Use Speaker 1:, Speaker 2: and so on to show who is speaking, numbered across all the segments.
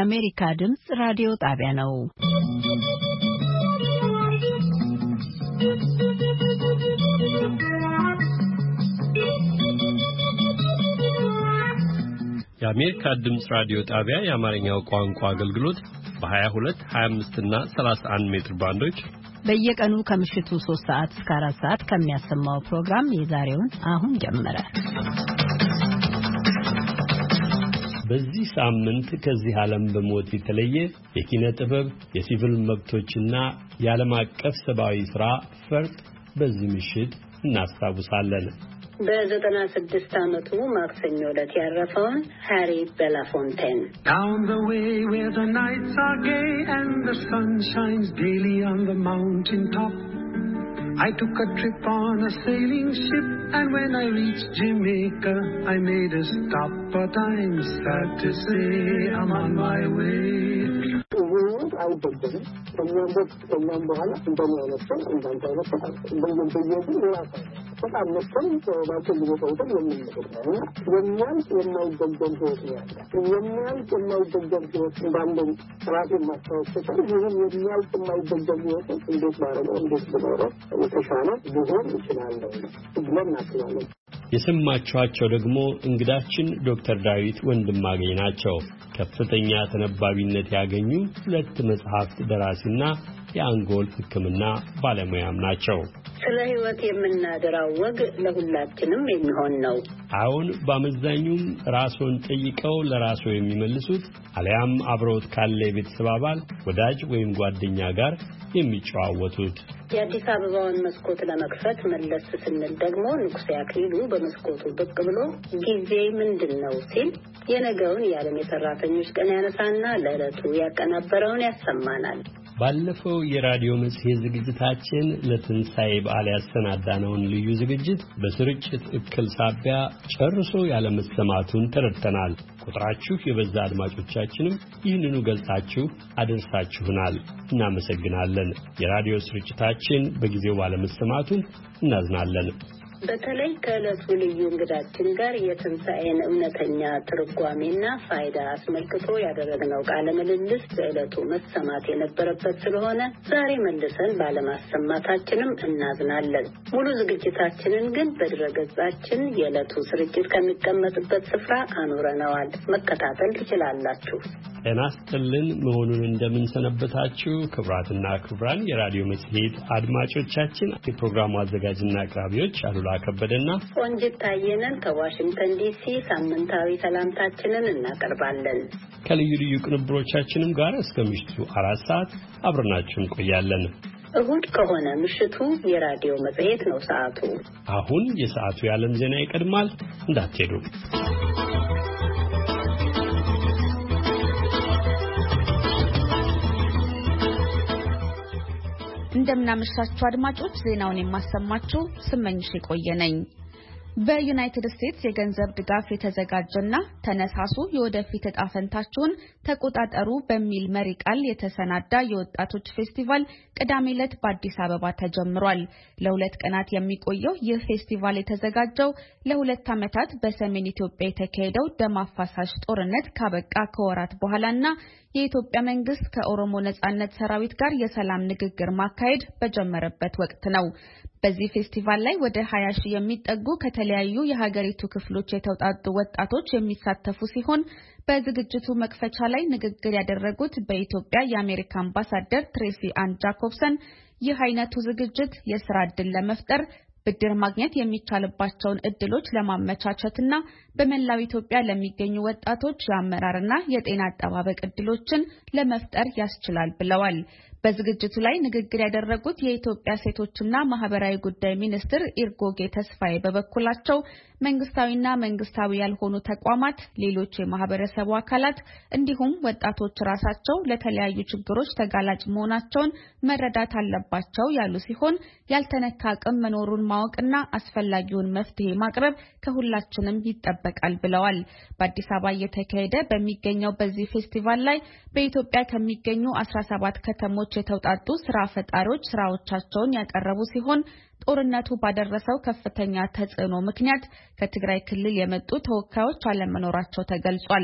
Speaker 1: የአሜሪካ ድምጽ ራዲዮ ጣቢያ ነው።
Speaker 2: የአሜሪካ ድምጽ ራዲዮ ጣቢያ የአማርኛው ቋንቋ አገልግሎት በ22፣ 25 እና 31 ሜትር ባንዶች
Speaker 1: በየቀኑ ከምሽቱ 3 ሰዓት እስከ 4 ሰዓት ከሚያሰማው ፕሮግራም የዛሬውን አሁን ጀመረ።
Speaker 2: በዚህ ሳምንት ከዚህ ዓለም በሞት የተለየ የኪነ ጥበብ የሲቪል መብቶችና የዓለም አቀፍ ሰብአዊ ሥራ ፈርጥ በዚህ ምሽት እናስታውሳለን።
Speaker 3: በ96 ዓመቱ ማክሰኞ ዕለት ያረፈውን ሃሪ ቤላፎንቴን
Speaker 4: Down the way where the nights are gay and the sun shines daily on the mountain top, I took a trip on a sailing ship, and when I reached Jamaica I made a stop, but I'm sad to say I'm on my way.
Speaker 2: የሰማችኋቸው ደግሞ እንግዳችን ዶክተር ዳዊት ወንድማገኝ ናቸው። ከፍተኛ ተነባቢነት ያገኙ ሁለት መጽሐፍት ደራሲና የአንጎል ሕክምና ባለሙያም ናቸው።
Speaker 3: ስለ ሕይወት የምናደራው ወግ ለሁላችንም የሚሆን ነው።
Speaker 2: አሁን በአመዛኙም ራስዎን ጠይቀው ለራስዎ የሚመልሱት አለያም አብረውት ካለ የቤተሰብ አባል ወዳጅ ወይም ጓደኛ ጋር የሚጨዋወቱት።
Speaker 3: የአዲስ አበባውን መስኮት ለመክፈት መለስ ስንል ደግሞ ንጉሴ አክሊሉ በመስኮቱ ብቅ ብሎ ጊዜ ምንድነው ሲል የነገውን የዓለም የሰራተኞች ቀን ያነሳና ለዕለቱ ያቀናበረውን ያሰማናል።
Speaker 2: ባለፈው የራዲዮ መጽሔት ዝግጅታችን ለትንሣኤ በዓል ያሰናዳነውን ልዩ ዝግጅት በስርጭት እክል ሳቢያ ጨርሶ ያለመሰማቱን ተረድተናል። ቁጥራችሁ የበዛ አድማጮቻችንም ይህንኑ ገልጻችሁ አደረሳችሁናል። እናመሰግናለን። የራዲዮ ስርጭታችን በጊዜው ባለመሰማቱን እናዝናለን።
Speaker 3: በተለይ ከዕለቱ ልዩ እንግዳችን ጋር የትንሣኤን እውነተኛ ትርጓሜና ፋይዳ አስመልክቶ ያደረግነው ቃለ ምልልስ በዕለቱ መሰማት የነበረበት ስለሆነ ዛሬ መልሰን ባለማሰማታችንም እናዝናለን። ሙሉ ዝግጅታችንን ግን በድረገጻችን የዕለቱ ስርጭት ከሚቀመጥበት ስፍራ አኑረነዋል። መከታተል ትችላላችሁ።
Speaker 2: ጤና ይስጥልን መሆኑን እንደምንሰነበታችሁ ክቡራትና ክቡራን የራዲዮ መጽሔት አድማጮቻችን፣ የፕሮግራሙ አዘጋጅና አቅራቢዎች አሉላ ከበደና
Speaker 3: ቆንጂት ታየነን ከዋሽንግተን ዲሲ ሳምንታዊ ሰላምታችንን እናቀርባለን።
Speaker 2: ከልዩ ልዩ ቅንብሮቻችንም ጋር እስከ ምሽቱ 4 ሰዓት አብረናችሁ እንቆያለን።
Speaker 3: እሁድ ከሆነ ምሽቱ የራዲዮ መጽሔት ነው ሰዓቱ።
Speaker 2: አሁን የሰዓቱ የዓለም ዜና ይቀድማል። እንዳትሄዱ።
Speaker 5: እንደምናመሻችሁ አድማጮች፣ ዜናውን የማሰማችሁ ስመኝሽ የቆየ ነኝ። በዩናይትድ ስቴትስ የገንዘብ ድጋፍ የተዘጋጀና ተነሳሱ የወደፊት ዕጣ ፈንታችሁን ተቆጣጠሩ በሚል መሪ ቃል የተሰናዳ የወጣቶች ፌስቲቫል ቅዳሜ ዕለት በአዲስ አበባ ተጀምሯል። ለ2 ቀናት የሚቆየው ይህ ፌስቲቫል የተዘጋጀው ለ2 ዓመታት በሰሜን ኢትዮጵያ የተካሄደው ደም አፋሳሽ ጦርነት ካበቃ ከወራት በኋላና የኢትዮጵያ መንግስት ከኦሮሞ ነጻነት ሰራዊት ጋር የሰላም ንግግር ማካሄድ በጀመረበት ወቅት ነው። በዚህ ፌስቲቫል ላይ ወደ 20 ሺህ የሚጠጉ ከተለያዩ የሀገሪቱ ክፍሎች የተውጣጡ ወጣቶች የሚሳተፉ ሲሆን በዝግጅቱ መክፈቻ ላይ ንግግር ያደረጉት በኢትዮጵያ የአሜሪካ አምባሳደር ትሬሲ አን ጃኮብሰን ይህ አይነቱ ዝግጅት የሥራ ዕድል ለመፍጠር ብድር ማግኘት የሚቻልባቸውን እድሎች ለማመቻቸትና በመላው ኢትዮጵያ ለሚገኙ ወጣቶች የአመራርና የጤና አጠባበቅ እድሎችን ለመፍጠር ያስችላል ብለዋል። በዝግጅቱ ላይ ንግግር ያደረጉት የኢትዮጵያ ሴቶችና ማህበራዊ ጉዳይ ሚኒስትር ኢርጎጌ ተስፋዬ በበኩላቸው መንግስታዊና መንግስታዊ ያልሆኑ ተቋማት፣ ሌሎች የማህበረሰቡ አካላት እንዲሁም ወጣቶች ራሳቸው ለተለያዩ ችግሮች ተጋላጭ መሆናቸውን መረዳት አለባቸው ያሉ ሲሆን ያልተነካ አቅም መኖሩን ማወቅና አስፈላጊውን መፍትሄ ማቅረብ ከሁላችንም ይጠበቃል ብለዋል። በአዲስ አበባ እየተካሄደ በሚገኘው በዚህ ፌስቲቫል ላይ በኢትዮጵያ ከሚገኙ 17 ከተሞች የተውጣጡ ስራ ፈጣሪዎች ስራዎቻቸውን ያቀረቡ ሲሆን ጦርነቱ ባደረሰው ከፍተኛ ተጽዕኖ ምክንያት ከትግራይ ክልል የመጡ ተወካዮች አለመኖራቸው ተገልጿል።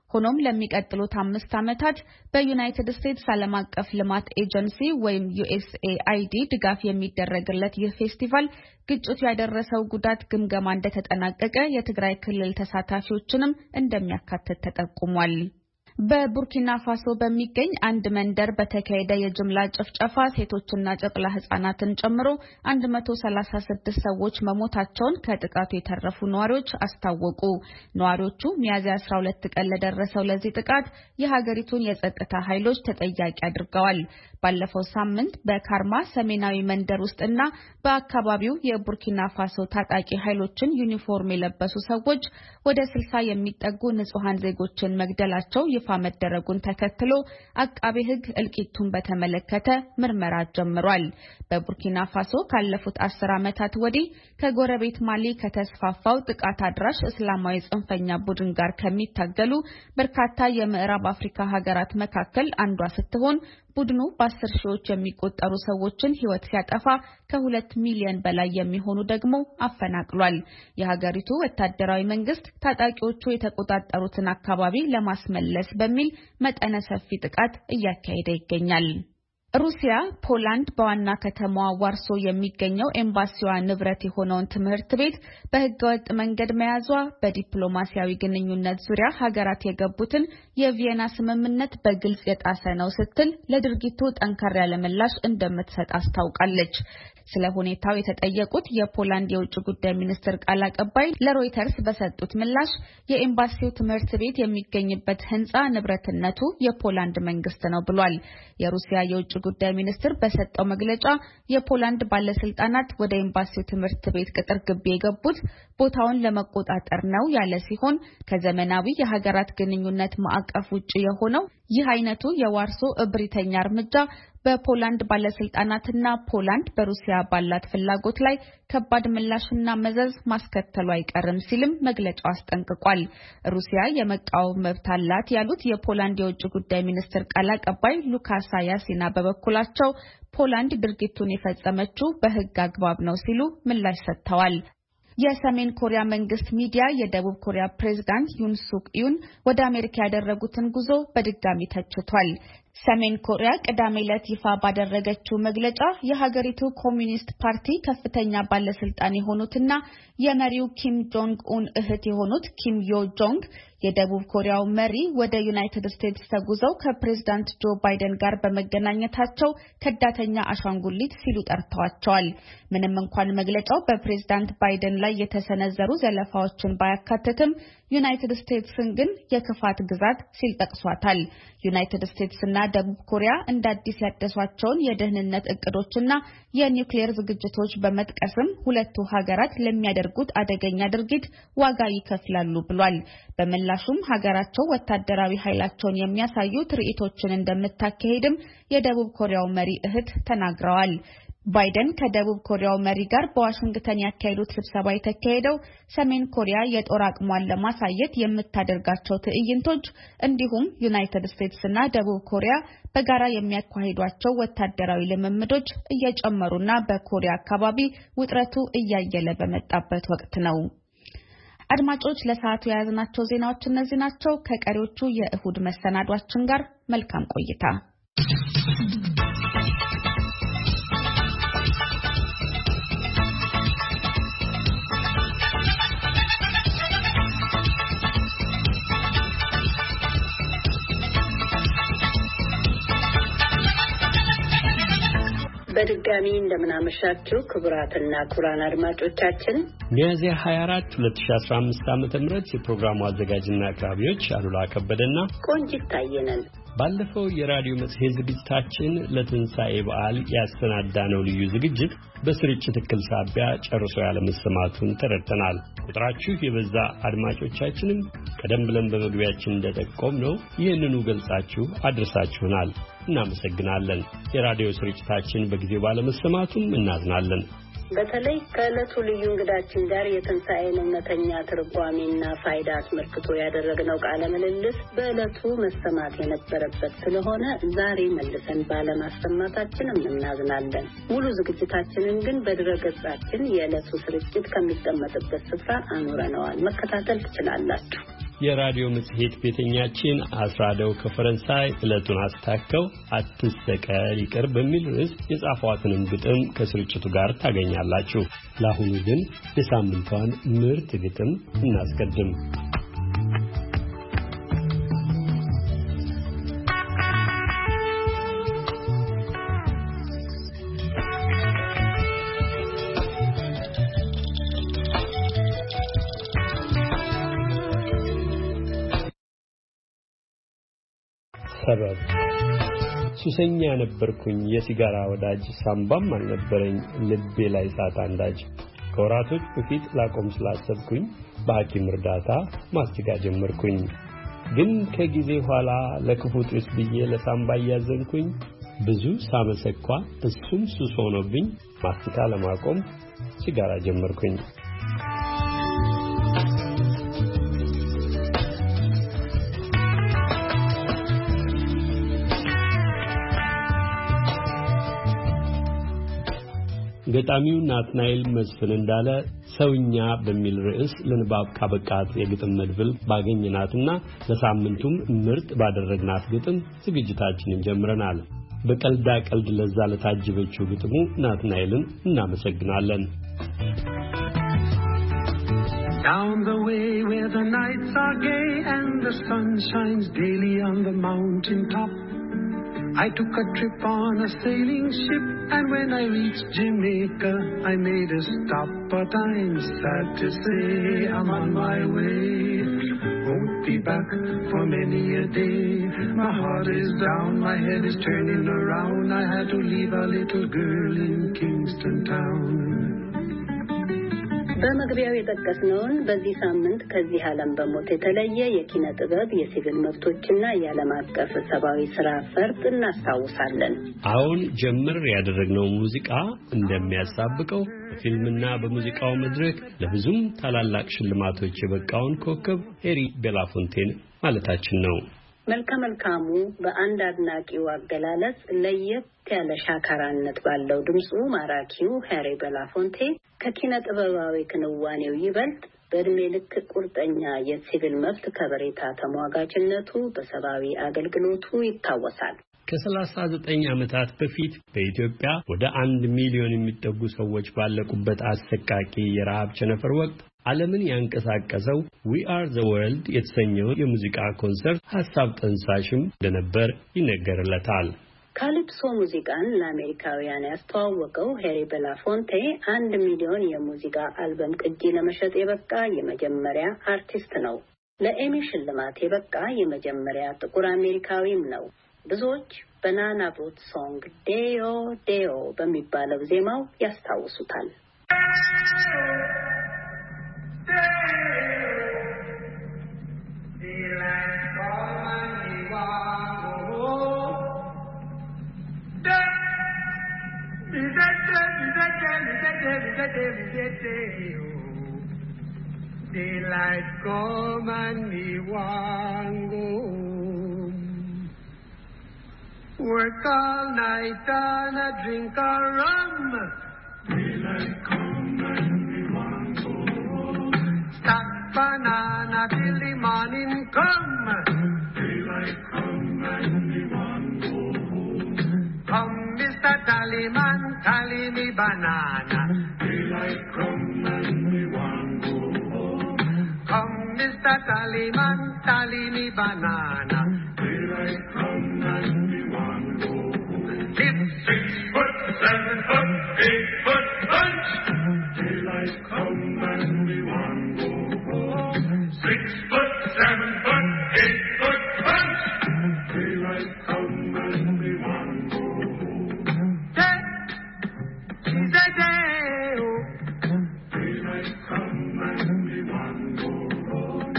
Speaker 5: ሆኖም ለሚቀጥሉት 5 ዓመታት በዩናይትድ ስቴትስ ዓለም አቀፍ ልማት ኤጀንሲ ወይም USAID ድጋፍ የሚደረግለት ይህ ፌስቲቫል ግጭቱ ያደረሰው ጉዳት ግምገማ እንደተጠናቀቀ የትግራይ ክልል ተሳታፊዎችንም እንደሚያካትት ተጠቁሟል። በቡርኪና ፋሶ በሚገኝ አንድ መንደር በተካሄደ የጅምላ ጭፍጨፋ ሴቶችና ጨቅላ ህጻናትን ጨምሮ 136 ሰዎች መሞታቸውን ከጥቃቱ የተረፉ ነዋሪዎች አስታወቁ። ነዋሪዎቹ ሚያዝያ 12 ቀን ለደረሰው ለዚህ ጥቃት የሀገሪቱን የጸጥታ ኃይሎች ተጠያቂ አድርገዋል። ባለፈው ሳምንት በካርማ ሰሜናዊ መንደር ውስጥና በአካባቢው የቡርኪና ፋሶ ታጣቂ ኃይሎችን ዩኒፎርም የለበሱ ሰዎች ወደ 60 የሚጠጉ ንጹሃን ዜጎችን መግደላቸው ይፋ መደረጉን ተከትሎ አቃቤ ሕግ እልቂቱን በተመለከተ ምርመራ ጀምሯል። በቡርኪና ፋሶ ካለፉት 10 ዓመታት ወዲህ ከጎረቤት ማሊ ከተስፋፋው ጥቃት አድራሽ እስላማዊ ጽንፈኛ ቡድን ጋር ከሚታገሉ በርካታ የምዕራብ አፍሪካ ሀገራት መካከል አንዷ ስትሆን ቡድኑ በ10 ሺዎች የሚቆጠሩ ሰዎችን ሕይወት ሲያጠፋ ከ2 ሚሊዮን በላይ የሚሆኑ ደግሞ አፈናቅሏል። የሀገሪቱ ወታደራዊ መንግስት ታጣቂዎቹ የተቆጣጠሩትን አካባቢ ለማስመለስ በሚል መጠነ ሰፊ ጥቃት እያካሄደ ይገኛል። ሩሲያ ፖላንድ በዋና ከተማዋ ዋርሶ የሚገኘው ኤምባሲዋ ንብረት የሆነውን ትምህርት ቤት በህገወጥ መንገድ መያዟ በዲፕሎማሲያዊ ግንኙነት ዙሪያ ሀገራት የገቡትን የቪየና ስምምነት በግልጽ የጣሰ ነው ስትል ለድርጊቱ ጠንካራ ያለ ምላሽ እንደምትሰጥ አስታውቃለች። ስለ ሁኔታው የተጠየቁት የፖላንድ የውጭ ጉዳይ ሚኒስትር ቃል አቀባይ ለሮይተርስ በሰጡት ምላሽ የኤምባሲው ትምህርት ቤት የሚገኝበት ህንጻ ንብረትነቱ የፖላንድ መንግስት ነው ብሏል። የሩሲያ የውጭ ጉዳይ ሚኒስትር በሰጠው መግለጫ የፖላንድ ባለስልጣናት ወደ ኤምባሲው ትምህርት ቤት ቅጥር ግቢ የገቡት ቦታውን ለመቆጣጠር ነው ያለ ሲሆን ከዘመናዊ የሀገራት ግንኙነት ማዕቀፍ ውጪ የሆነው ይህ አይነቱ የዋርሶ እብሪተኛ እርምጃ በፖላንድ ባለስልጣናትና ፖላንድ በሩሲያ ባላት ፍላጎት ላይ ከባድ ምላሽና መዘዝ ማስከተሉ አይቀርም ሲልም መግለጫው አስጠንቅቋል። ሩሲያ የመቃወም መብት አላት ያሉት የፖላንድ የውጭ ጉዳይ ሚኒስትር ቃል አቀባይ ሉካሳ ያሲና በበኩላቸው ፖላንድ ድርጊቱን የፈጸመችው በህግ አግባብ ነው ሲሉ ምላሽ ሰጥተዋል። የሰሜን ኮሪያ መንግስት ሚዲያ የደቡብ ኮሪያ ፕሬዝዳንት ዩን ሱክ ዩን ወደ አሜሪካ ያደረጉትን ጉዞ በድጋሚ ተችቷል። ሰሜን ኮሪያ ቅዳሜ ዕለት ይፋ ባደረገችው መግለጫ የሀገሪቱ ኮሚኒስት ፓርቲ ከፍተኛ ባለስልጣን የሆኑትና የመሪው ኪም ጆንግ ኡን እህት የሆኑት ኪም ዮ ጆንግ የደቡብ ኮሪያው መሪ ወደ ዩናይትድ ስቴትስ ተጉዘው ከፕሬዝዳንት ጆ ባይደን ጋር በመገናኘታቸው ከዳተኛ አሻንጉሊት ሲሉ ጠርተዋቸዋል። ምንም እንኳን መግለጫው በፕሬዝዳንት ባይደን ላይ የተሰነዘሩ ዘለፋዎችን ባያካትትም ዩናይትድ ስቴትስን ግን የክፋት ግዛት ሲል ጠቅሷታል። ዩናይትድ ስቴትስና ደቡብ ኮሪያ እንደ አዲስ ያደሷቸውን የደህንነት እቅዶችና የኒውክሌር ዝግጅቶች በመጥቀስም ሁለቱ ሀገራት ለሚያደርጉት አደገኛ ድርጊት ዋጋ ይከፍላሉ ብሏል። በምላሹም ሀገራቸው ወታደራዊ ኃይላቸውን የሚያሳዩ ትርኢቶችን እንደምታካሄድም የደቡብ ኮሪያው መሪ እህት ተናግረዋል። ባይደን ከደቡብ ኮሪያው መሪ ጋር በዋሽንግተን ያካሄዱት ስብሰባ የተካሄደው ሰሜን ኮሪያ የጦር አቅሟን ለማሳየት የምታደርጋቸው ትዕይንቶች እንዲሁም ዩናይትድ ስቴትስና ደቡብ ኮሪያ በጋራ የሚያካሂዷቸው ወታደራዊ ልምምዶች እየጨመሩና በኮሪያ አካባቢ ውጥረቱ እያየለ በመጣበት ወቅት ነው። አድማጮች ለሰዓቱ የያዝናቸው ዜናዎች እነዚህ ናቸው። ከቀሪዎቹ የእሁድ መሰናዷችን ጋር መልካም ቆይታ።
Speaker 3: በድጋሚ እንደምናመሻችሁ ክቡራትና ክቡራን አድማጮቻችን
Speaker 2: ሚያዝያ 24 2015 ዓ.ም የፕሮግራሙ አዘጋጅና አቅራቢዎች አሉላ ከበደና ቆንጂት ታየነን። ባለፈው የራዲዮ መጽሔት ዝግጅታችን ለትንሣኤ በዓል ያሰናዳነው ልዩ ዝግጅት በስርጭት እክል ሳቢያ ጨርሶ ያለመሰማቱን ተረድተናል። ቁጥራችሁ የበዛ አድማጮቻችንም ቀደም ብለን በመግቢያችን እንደጠቆምነው ይህንኑ ገልጻችሁ አድርሳችሁናል። እናመሰግናለን። የራዲዮ ስርጭታችን በጊዜው ባለመሰማቱም እናዝናለን።
Speaker 3: በተለይ ከዕለቱ ልዩ እንግዳችን ጋር የትንሣኤን እውነተኛ ትርጓሜና ፋይዳ አስመልክቶ ያደረግነው ቃለ ምልልስ በዕለቱ መሰማት የነበረበት ስለሆነ ዛሬ መልሰን ባለማሰማታችንም እናዝናለን። ሙሉ ዝግጅታችንን ግን በድረገጻችን የዕለቱ ስርጭት ከሚቀመጥበት ስፍራ አኑረነዋል። መከታተል ትችላላችሁ።
Speaker 2: የራዲዮ መጽሔት ቤተኛችን አስራደው ከፈረንሳይ ዕለቱን አስታከው አትሰቀል ይቅር በሚል ርዕስ የጻፏትንም ግጥም ከስርጭቱ ጋር ታገኛላችሁ። ለአሁኑ ግን የሳምንቷን ምርጥ ግጥም እናስቀድም። ሰበብ ሱሰኛ ነበርኩኝ የሲጋራ ወዳጅ ሳምባም አልነበረኝ ልቤ ላይ ሳት አንዳጅ ከወራቶች በፊት ላቆም ስላሰብኩኝ በሐኪም እርዳታ ማስቲካ ጀመርኩኝ ግን ከጊዜ ኋላ ለክፉ ጢስ ብዬ ለሳምባ ያዘንኩኝ ብዙ ሳመሰኳ እሱም ሱስ ሆኖብኝ ማስቲካ ለማቆም ሲጋራ ጀመርኩኝ ገጣሚው ናትናኤል መስፍን እንዳለ ሰውኛ በሚል ርዕስ ለንባብ ካበቃት የግጥም መድብል ባገኘናትና ለሳምንቱም ምርጥ ባደረግናት ግጥም ዝግጅታችንን ጀምረናል። በቀልዳ ቀልድ ለዛ ለታጀበችው ግጥሙ ናትናኤልን እናመሰግናለን።
Speaker 4: Down the way where the nights are gay and the sun shines daily on the mountain top, I took a trip on a sailing ship, and when I reached Jamaica, I made a stop. But I'm sad to say I'm on my way. Won't be back for many a day. My heart is down, my head is turning around. I had to leave a little girl in Kingston town.
Speaker 3: በመግቢያው የጠቀስነውን በዚህ ሳምንት ከዚህ ዓለም በሞት የተለየ የኪነ ጥበብ የሲቪል መብቶችና የዓለም አቀፍ ሰብአዊ ስራ ፈርጥ እናስታውሳለን።
Speaker 2: አሁን ጀምር ያደረግነው ሙዚቃ እንደሚያሳብቀው በፊልምና በሙዚቃው መድረክ ለብዙም ታላላቅ ሽልማቶች የበቃውን ኮከብ ሄሪ ቤላፎንቴን ማለታችን ነው።
Speaker 3: መልካሙ በአንድ አድናቂው አገላለጽ ለየት ያለ ሻካራነት ባለው ድምጹ ማራኪው ሄሪ ቤላፎንቴ ከኪነ ጥበባዊ ክንዋኔው ይበልጥ በእድሜ ልክ ቁርጠኛ የሲቪል መብት ከበሬታ ተሟጋችነቱ በሰብአዊ አገልግሎቱ ይታወሳል።
Speaker 2: ከ39 ዓመታት በፊት በኢትዮጵያ ወደ 1 ሚሊዮን የሚጠጉ ሰዎች ባለቁበት አሰቃቂ የረሃብ ቸነፈር ወቅት ዓለምን ያንቀሳቀሰው We Are the World የተሰኘው የሙዚቃ ኮንሰርት ሐሳብ ጠንሳሽም እንደነበር ይነገርለታል።
Speaker 3: ካሊፕሶ ሙዚቃን ለአሜሪካውያን ያስተዋወቀው ሄሪ ቤላፎንቴ 1 ሚሊዮን የሙዚቃ አልበም ቅጂ ለመሸጥ የበቃ የመጀመሪያ አርቲስት ነው። ለኤሚ ሽልማት የበቃ የመጀመሪያ ጥቁር አሜሪካዊም ነው። ብዙዎች በናና ብሩት ሶንግ ዴዮ ዴዮ በሚባለው ዜማው ያስታውሱታል።
Speaker 4: Daylight come and me want go home. Work all night and a drink a rum. Daylight come and me want go home. Stack banana till the morning come. Daylight come and me want go home. Come Mr. Tallyman, tally me banana. Daylight come and me want go home. Come Mr. Tallyman, tally me banana. Daylight come and me want go home. It's 6 foot, 7 foot, 8 foot punch. Daylight come and me want go home. 6 foot, 7 foot, 8 foot punch. Daylight come and me want go home. She's a day, oh. Daylight come and me want go home.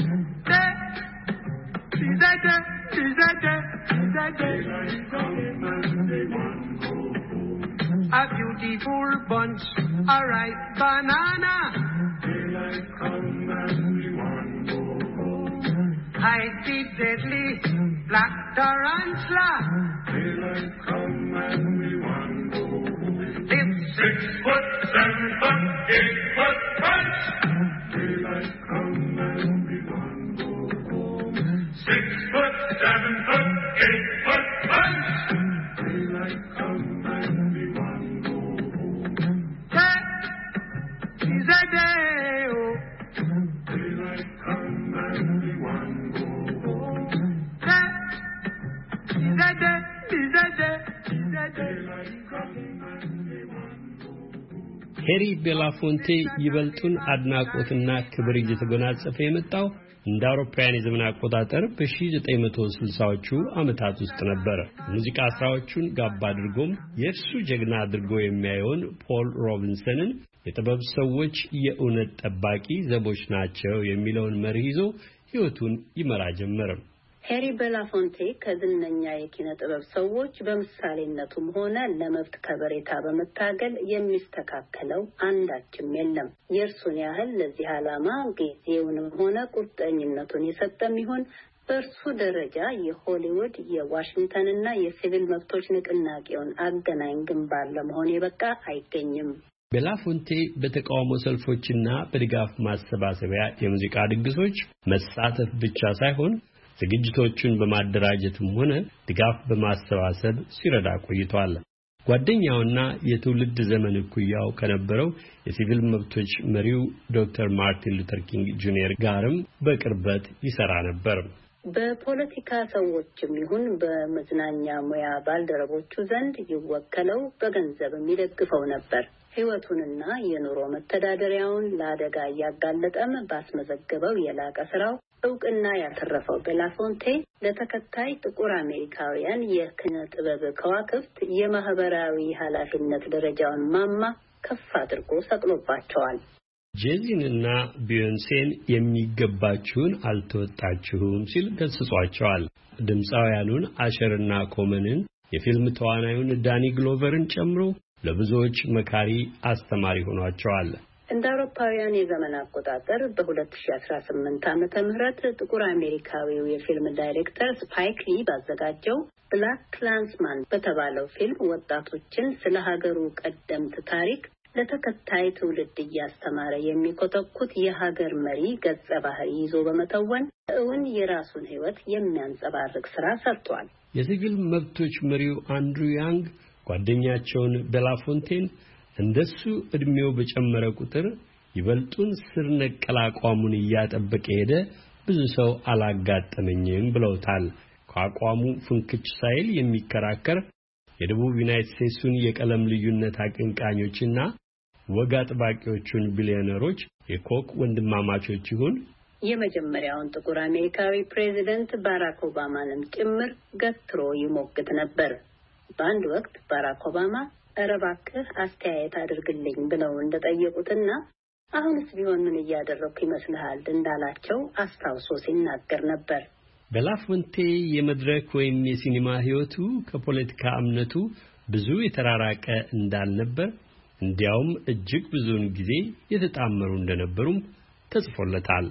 Speaker 4: She's a day, she's a day, she's a day. Daylight come and me want go home. A beautiful bunch, a ripe banana. Daylight come and me want go home. Hide the deadly black tarantula. Daylight come and me want go home. It's 6 foot, 7 foot, 8 foot punch. Daylight come and me want go home.
Speaker 2: ሄሪ ቤላፎንቴ ይበልጡን አድናቆትና ክብር እየተጎናጸፈ የመጣው እንደ አውሮፓውያን የዘመን አቆጣጠር በ1960ዎቹ ዓመታት ውስጥ ነበር። ሙዚቃ ስራዎቹን ጋባ አድርጎም የእርሱ ጀግና አድርጎ የሚያየውን ፖል ሮቢንሰንን የጥበብ ሰዎች የእውነት ጠባቂ ዘቦች ናቸው የሚለውን መርህ ይዞ ሕይወቱን ይመራ ጀመረ።
Speaker 3: ሄሪ ቤላፎንቴ ከዝነኛ የኪነ ጥበብ ሰዎች በምሳሌነቱም ሆነ ለመብት ከበሬታ በመታገል የሚስተካከለው አንዳችም የለም። የእርሱን ያህል ለዚህ ዓላማ ጊዜውንም ሆነ ቁርጠኝነቱን የሰጠም ይሁን በእርሱ ደረጃ የሆሊውድ የዋሽንግተንና የሲቪል መብቶች ንቅናቄውን አገናኝ ግንባር ለመሆን የበቃ አይገኝም።
Speaker 2: ቤላፎንቴ በተቃውሞ ሰልፎችና በድጋፍ ማሰባሰቢያ የሙዚቃ ድግሶች መሳተፍ ብቻ ሳይሆን ዝግጅቶቹን በማደራጀትም ሆነ ድጋፍ በማሰባሰብ ሲረዳ ቆይቷል። ጓደኛውና የትውልድ ዘመን እኩያው ከነበረው የሲቪል መብቶች መሪው ዶክተር ማርቲን ሉተር ኪንግ ጁኒየር ጋርም በቅርበት ይሰራ ነበር።
Speaker 3: በፖለቲካ ሰዎችም ይሁን በመዝናኛ ሙያ ባልደረቦቹ ዘንድ ይወከለው በገንዘብ የሚደግፈው ነበር። ሕይወቱንና የኑሮ መተዳደሪያውን ለአደጋ እያጋለጠም ባስመዘገበው የላቀ ስራው እውቅና ያተረፈው ቤላፎንቴ ለተከታይ ጥቁር አሜሪካውያን የኪነ ጥበብ ከዋክብት የማህበራዊ ኃላፊነት ደረጃውን ማማ ከፍ አድርጎ ሰቅሎባቸዋል።
Speaker 2: ጄዚንና ቢዮንሴን የሚገባችሁን አልተወጣችሁም ሲል ገስጿቸዋል። ድምፃውያኑን አሸርና ኮመንን፣ የፊልም ተዋናዩን ዳኒ ግሎቨርን ጨምሮ ለብዙዎች መካሪ አስተማሪ ሆኗቸዋል።
Speaker 3: እንደ አውሮፓውያን የዘመን አቆጣጠር በ2018 ዓመተ ምህረት ጥቁር አሜሪካዊው የፊልም ዳይሬክተር ስፓይክ ሊ ባዘጋጀው ብላክ ክላንስማን በተባለው ፊልም ወጣቶችን ስለ ሀገሩ ቀደምት ታሪክ ለተከታይ ትውልድ እያስተማረ የሚኮተኩት የሀገር መሪ ገጸ ባህሪ ይዞ በመተወን እውን የራሱን ሕይወት የሚያንጸባርቅ ስራ ሰርቷል።
Speaker 2: የሲቪል መብቶች መሪው አንድሩ ያንግ ጓደኛቸውን ቤላፎንቴን እንደሱ እድሜው በጨመረ ቁጥር ይበልጡን ስር ነቀል አቋሙን እያጠበቀ ሄደ፣ ብዙ ሰው አላጋጠመኝም ብለውታል። ከአቋሙ ፍንክች ሳይል የሚከራከር የደቡብ ዩናይትድ ስቴትስን የቀለም ልዩነት አቀንቃኞችና ወግ አጥባቂዎቹን ቢሊዮነሮች የኮክ ወንድማማቾች ይሁን
Speaker 3: የመጀመሪያውን ጥቁር አሜሪካዊ ፕሬዚደንት ባራክ ኦባማንም ጭምር ገትሮ ይሞግት ነበር። በአንድ ወቅት ባራክ ኦባማ ኧረ እባክህ አስተያየት አድርግልኝ ብለው እንደጠየቁትና አሁንስ ቢሆን ምን እያደረኩ ይመስልሃል እንዳላቸው አስታውሶ ሲናገር ነበር።
Speaker 2: ቤላፎንቴ የመድረክ ወይም የሲኒማ ሕይወቱ ከፖለቲካ እምነቱ ብዙ የተራራቀ እንዳልነበር፣ እንዲያውም እጅግ ብዙውን ጊዜ የተጣመሩ እንደነበሩም ተጽፎለታል።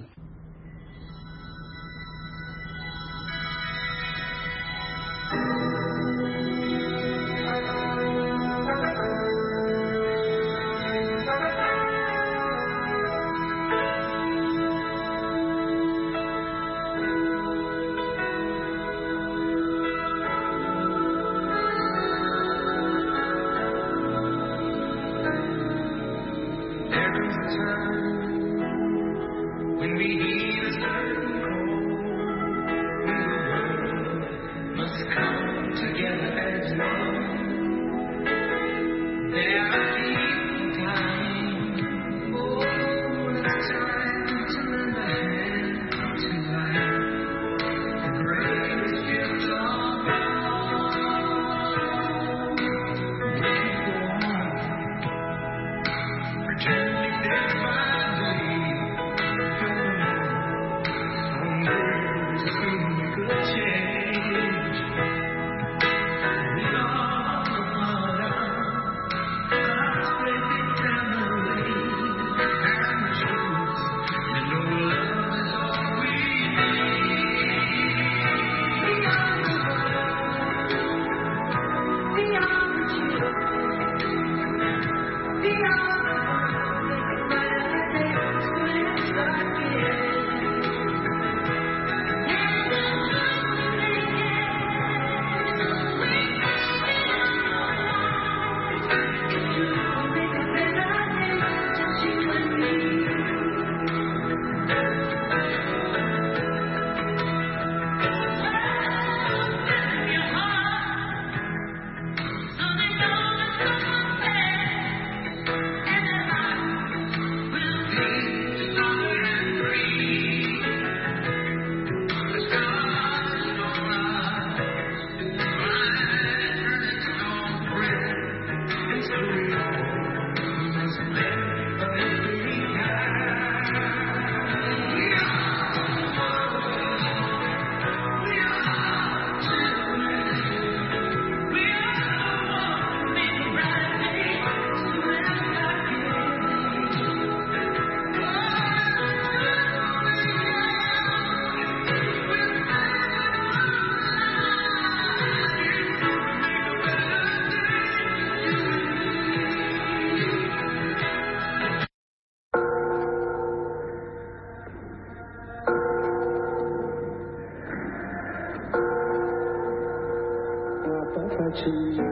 Speaker 4: አባታችን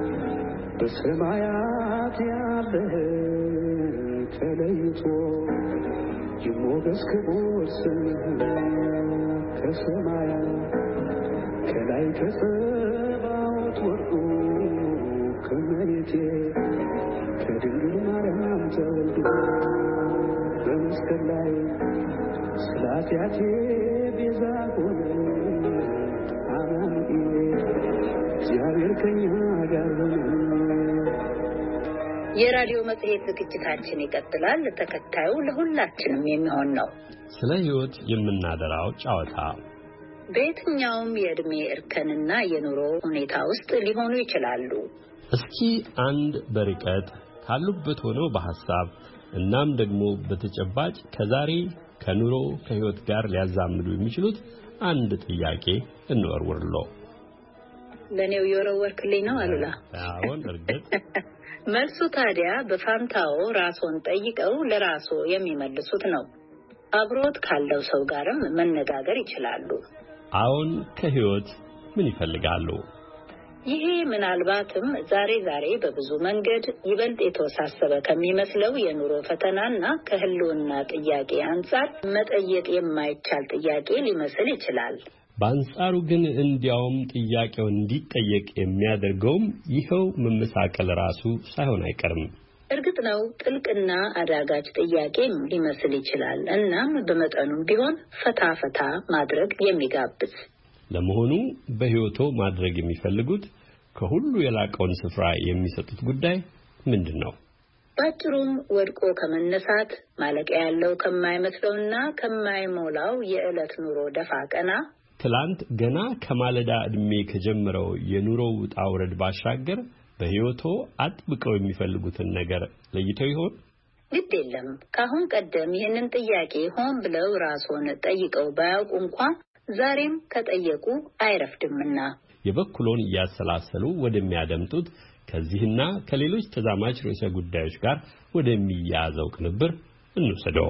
Speaker 4: በሰማያት ያለህ ተለይቶ ይሞገስ ክቡር ስምህ ከሰማያት ከላይ ከሰማያት ወርዶ ከመሬት ከድንግል ማርያም ተወልዶ በመስቀል ላይ ስለ ኃጢአቴ ቤዛ ሆነ አማኑኤል እግዚአብሔር ከእኛ ጋር ሆነ።
Speaker 3: የራዲዮ መጽሔት ዝግጅታችን ይቀጥላል። ተከታዩ ለሁላችንም የሚሆን ነው።
Speaker 2: ስለ ሕይወት የምናደራው ጨዋታ
Speaker 3: በየትኛውም የዕድሜ እርከንና የኑሮ ሁኔታ ውስጥ ሊሆኑ ይችላሉ።
Speaker 2: እስኪ አንድ በርቀት ካሉበት ሆነው በሐሳብ እናም ደግሞ በተጨባጭ ከዛሬ ከኑሮ ከሕይወት ጋር ሊያዛምዱ የሚችሉት አንድ ጥያቄ እንወርውርሎ።
Speaker 3: ለኔው የወረወርክልኝ ነው አሉላ?
Speaker 2: አዎን፣ እርግጥ
Speaker 3: መልሱ ታዲያ በፋንታው ራስዎን ጠይቀው ለራስዎ የሚመልሱት ነው። አብሮት ካለው ሰው ጋርም መነጋገር ይችላሉ።
Speaker 2: አዎን፣ ከሕይወት ምን ይፈልጋሉ?
Speaker 3: ይሄ ምናልባትም ዛሬ በብዙ መንገድ ይበልጥ የተወሳሰበ ከሚመስለው የኑሮ ፈተናና ከህልውና ጥያቄ አንጻር መጠየቅ የማይቻል ጥያቄ ሊመስል ይችላል።
Speaker 2: በአንጻሩ ግን እንዲያውም ጥያቄው እንዲጠየቅ የሚያደርገውም ይኸው መመሳቀል ራሱ ሳይሆን አይቀርም።
Speaker 3: እርግጥ ነው ጥልቅና አዳጋች ጥያቄም ሊመስል ይችላል። እናም በመጠኑም ቢሆን ፈታ ማድረግ የሚጋብዝ።
Speaker 2: ለመሆኑ በሕይወቶ ማድረግ የሚፈልጉት ከሁሉ የላቀውን ስፍራ የሚሰጡት ጉዳይ ምንድን ነው?
Speaker 3: ባጭሩም ወድቆ ከመነሳት ማለቂያ ያለው ከማይመስለውና ከማይሞላው የዕለት ኑሮ ደፋ ቀና
Speaker 2: ትላንት ገና ከማለዳ ዕድሜ ከጀመረው የኑሮ ውጣ ውረድ ባሻገር በሕይወቶ አጥብቀው የሚፈልጉትን ነገር ለይተው ይሆን?
Speaker 3: ግድ የለም። ካሁን ቀደም ይህንን ጥያቄ ሆን ብለው ራስዎን ጠይቀው ባያውቁ እንኳን ዛሬም ከጠየቁ አይረፍድምና
Speaker 2: የበኩሎን እያሰላሰሉ ወደሚያደምጡት ከዚህና ከሌሎች ተዛማች ርዕሰ ጉዳዮች ጋር ወደሚያያዘው ቅንብር እንውሰደው።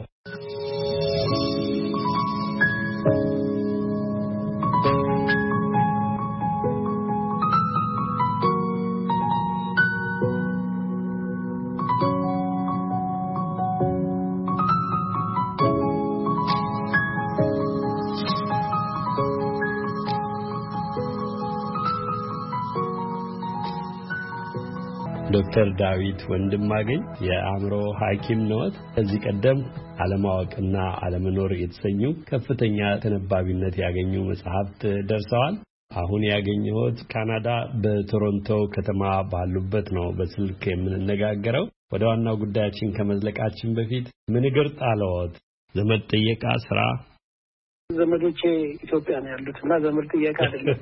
Speaker 2: ዶክተር ዳዊት ወንድማገኝ የአእምሮ ሐኪም ነዎት። ከዚህ ቀደም አለማወቅና አለመኖር የተሰኙ ከፍተኛ ተነባቢነት ያገኙ መጽሐፍት ደርሰዋል። አሁን ያገኘሁት ካናዳ በቶሮንቶ ከተማ ባሉበት ነው በስልክ የምንነጋገረው። ወደ ዋናው ጉዳያችን ከመዝለቃችን በፊት ምን እግር ጣለዎት? ዘመድ ጥየቃ ስራ?
Speaker 6: ዘመዶቼ ኢትዮጵያ ነው ያሉት እና ዘመድ ጥየቃ አይደለም።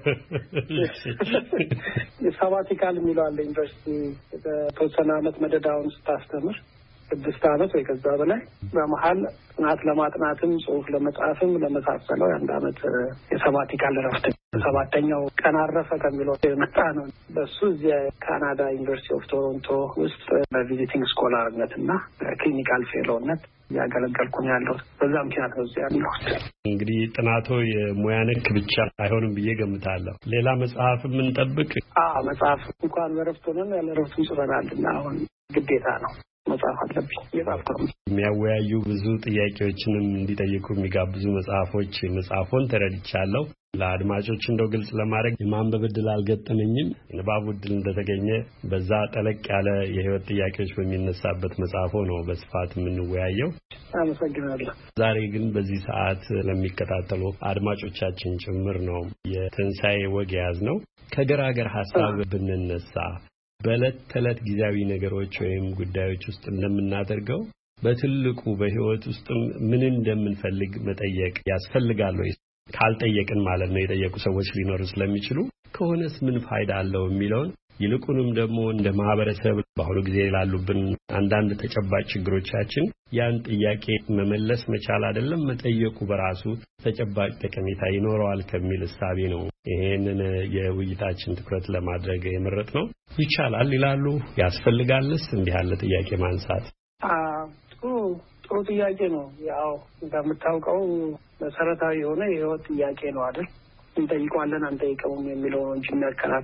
Speaker 6: የሳባቲካል የሚለው አለ ዩኒቨርሲቲ በተወሰነ ዓመት መደዳውን ስታስተምር 6 ዓመት ወይ ከዛ በላይ በመሀል ጥናት ለማጥናትም ጽሑፍ ለመጻፍም ለመሳሰለው አንድ ዓመት የሳባቲካል ረፍት 7ኛው ቀን አረፈ ከሚለው የመጣ ነው። በሱ እዚያ ካናዳ ዩኒቨርሲቲ ኦፍ ቶሮንቶ ውስጥ በቪዚቲንግ ስኮላርነትና ክሊኒካል ፌሎነት ያገለገልኩ ነው ያለው። በዛ ምክንያት ነው እዚያ ያለሁት።
Speaker 2: እንግዲህ ጥናቶ የሙያ ነክ ብቻ አይሆንም ብዬ ገምታለሁ። ሌላ መጽሐፍ የምንጠብቅ?
Speaker 6: መጽሐፍ እንኳን በረፍት ሆነን ያለ ረፍት እንጽፈናልና አሁን ግዴታ ነው መጽሐፍ አለብኝ። የጻፍኩት
Speaker 2: የሚያወያዩ ብዙ ጥያቄዎችንም እንዲጠይቁ የሚጋብዙ መጽሐፎን ተረድቻለሁ። ለአድማጮች እንደው ግልጽ ለማድረግ የማንበብ ዕድል አልገጠመኝም። የንባብ ዕድል እንደተገኘ በዛ ጠለቅ ያለ የህይወት ጥያቄዎች በሚነሳበት መጽሐፎ ነው በስፋት የምንወያየው።
Speaker 6: አመሰግናለሁ።
Speaker 2: ዛሬ ግን በዚህ ሰዓት ለሚከታተሉ አድማጮቻችን ጭምር ነው የትንሣኤ ወግ የያዝነው። ከገራገር ሐሳብ ብንነሳ በዕለት ተዕለት ጊዜያዊ ነገሮች ወይም ጉዳዮች ውስጥ እንደምናደርገው በትልቁ በህይወት ውስጥም ምን እንደምንፈልግ መጠየቅ ያስፈልጋል ወይ? ካልጠየቅን ማለት ነው የጠየቁ ሰዎች ሊኖሩ ስለሚችሉ ከሆነስ ምን ፋይዳ አለው የሚለውን ይልቁንም ደግሞ እንደ ማህበረሰብ በአሁኑ ጊዜ ላሉብን አንዳንድ ተጨባጭ ችግሮቻችን ያን ጥያቄ መመለስ መቻል አይደለም መጠየቁ በራሱ ተጨባጭ ጠቀሜታ ይኖረዋል ከሚል እሳቤ ነው ይሄንን የውይይታችን ትኩረት ለማድረግ የመረጥነው። ይቻላል ይላሉ? ያስፈልጋልስ እንዲህ ያለ ጥያቄ ማንሳት?
Speaker 6: ጥሩ ጥያቄ ነው። ያው እንደምታውቀው መሰረታዊ የሆነ የህይወት ጥያቄ ነው አይደል? እንጠይቀዋለን አንጠይቀውም የሚለው ነው እንጂ የሚያከራክረን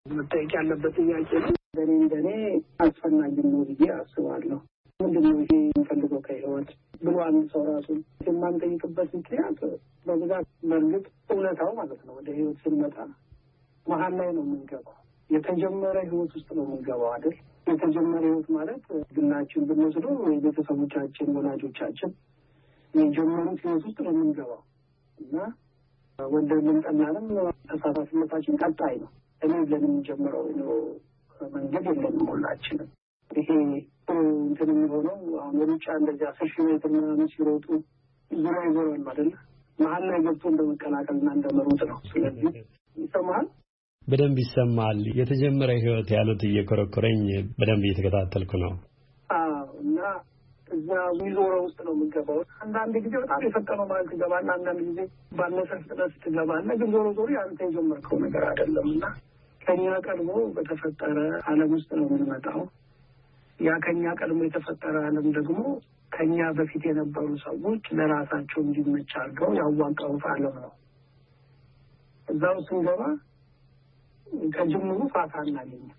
Speaker 6: መጠየቅ ያለበት ጥያቄ ነው። እንደኔ አስፈላጊ ነው ብዬ አስባለሁ። ምንድነው ይሄ የሚፈልገው ከህይወት ብሎ አንድ ሰው ራሱን የማንጠይቅበት ምክንያት በብዛት በእርግጥ እውነታው ማለት ነው ወደ ህይወት ስንመጣ መሀል ላይ ነው የምንገባው። የተጀመረ ህይወት ውስጥ ነው የምንገባው አይደል? የተጀመረ ህይወት ማለት ግላችን ብንወስደው የቤተሰቦቻችን ወላጆቻችን የጀመሩት ህይወት ውስጥ ነው የምንገባው እና ወንድም ጠላንም ተሳታፊነታችን ቀጣይ ነው። እኔ ለምንጀምረው ነው መንገድ የለንም ሁላችንም። ይሄ እንትን የሚሆነው አሁን ሩጫ እንደዚህ 10 ሺህ ሜትር ምናምን ሲሮጡ ዙሪያ ይዞራል አይደል? መሀል ላይ ገብቶ እንደመቀላቀልና እንደመሮጥ ነው። ስለዚህ ይሰማል፣
Speaker 2: በደንብ ይሰማል። የተጀመረ ህይወት ያሉት እየኮረኮረኝ በደንብ እየተከታተልኩ ነው።
Speaker 6: እና እዛ ዊዞራ ውስጥ ነው የምንገባው። አንዳንድ ጊዜ በጣም የፈጠነው ማለት ትገባለህ፣ አንዳንድ ጊዜ ባነሰ ፍጥነት ትገባለህ። ግን ዞሮ ዞሮ አንተ የጀመርከው ነገር አይደለም እና ከኛ ቀድሞ በተፈጠረ ዓለም ውስጥ ነው የምንመጣው። ያ ከኛ ቀድሞ የተፈጠረ ዓለም ደግሞ ከኛ በፊት የነበሩ ሰዎች ለራሳቸው እንዲመች አድርገው ያዋቀሩት ዓለም ነው። እዛው ስንገባ ከጅምሩ ፋታ እናገኛለን።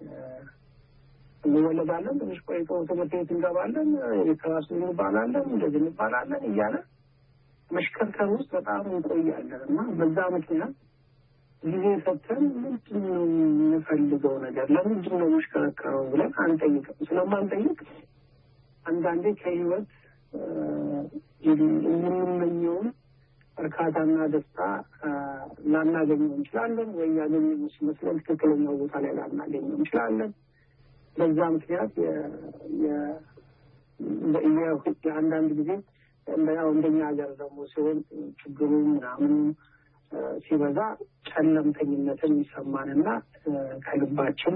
Speaker 6: እንወለዳለን፣ ትንሽ ቆይቶ ትምህርት ቤት እንገባለን፣ የክላስ እንባላለን፣ እንደዚህ እንባላለን እያለ መሽከርከር ውስጥ በጣም እንቆያለን እና በዛ ምክንያት ጊዜ ሰጥተን ምንድን ነው የምንፈልገው ነገር ለምንድን ነው መሽከረከረው ብለን አንጠይቅም። ስለማንጠይቅ አንዳንዴ ከህይወት የምንመኘውን እርካታና ደስታ ላናገኘው እንችላለን፣ ወይ ያገኘን መስሎን ትክክለኛው ቦታ ላይ ላናገኘው እንችላለን። በዛ ምክንያት የአንዳንድ ጊዜ እንደኛ ሀገር ደግሞ ሲሆን ችግሩ ምናምን ሲበዛ ጨለምተኝነትን ይሰማንና ከልባችን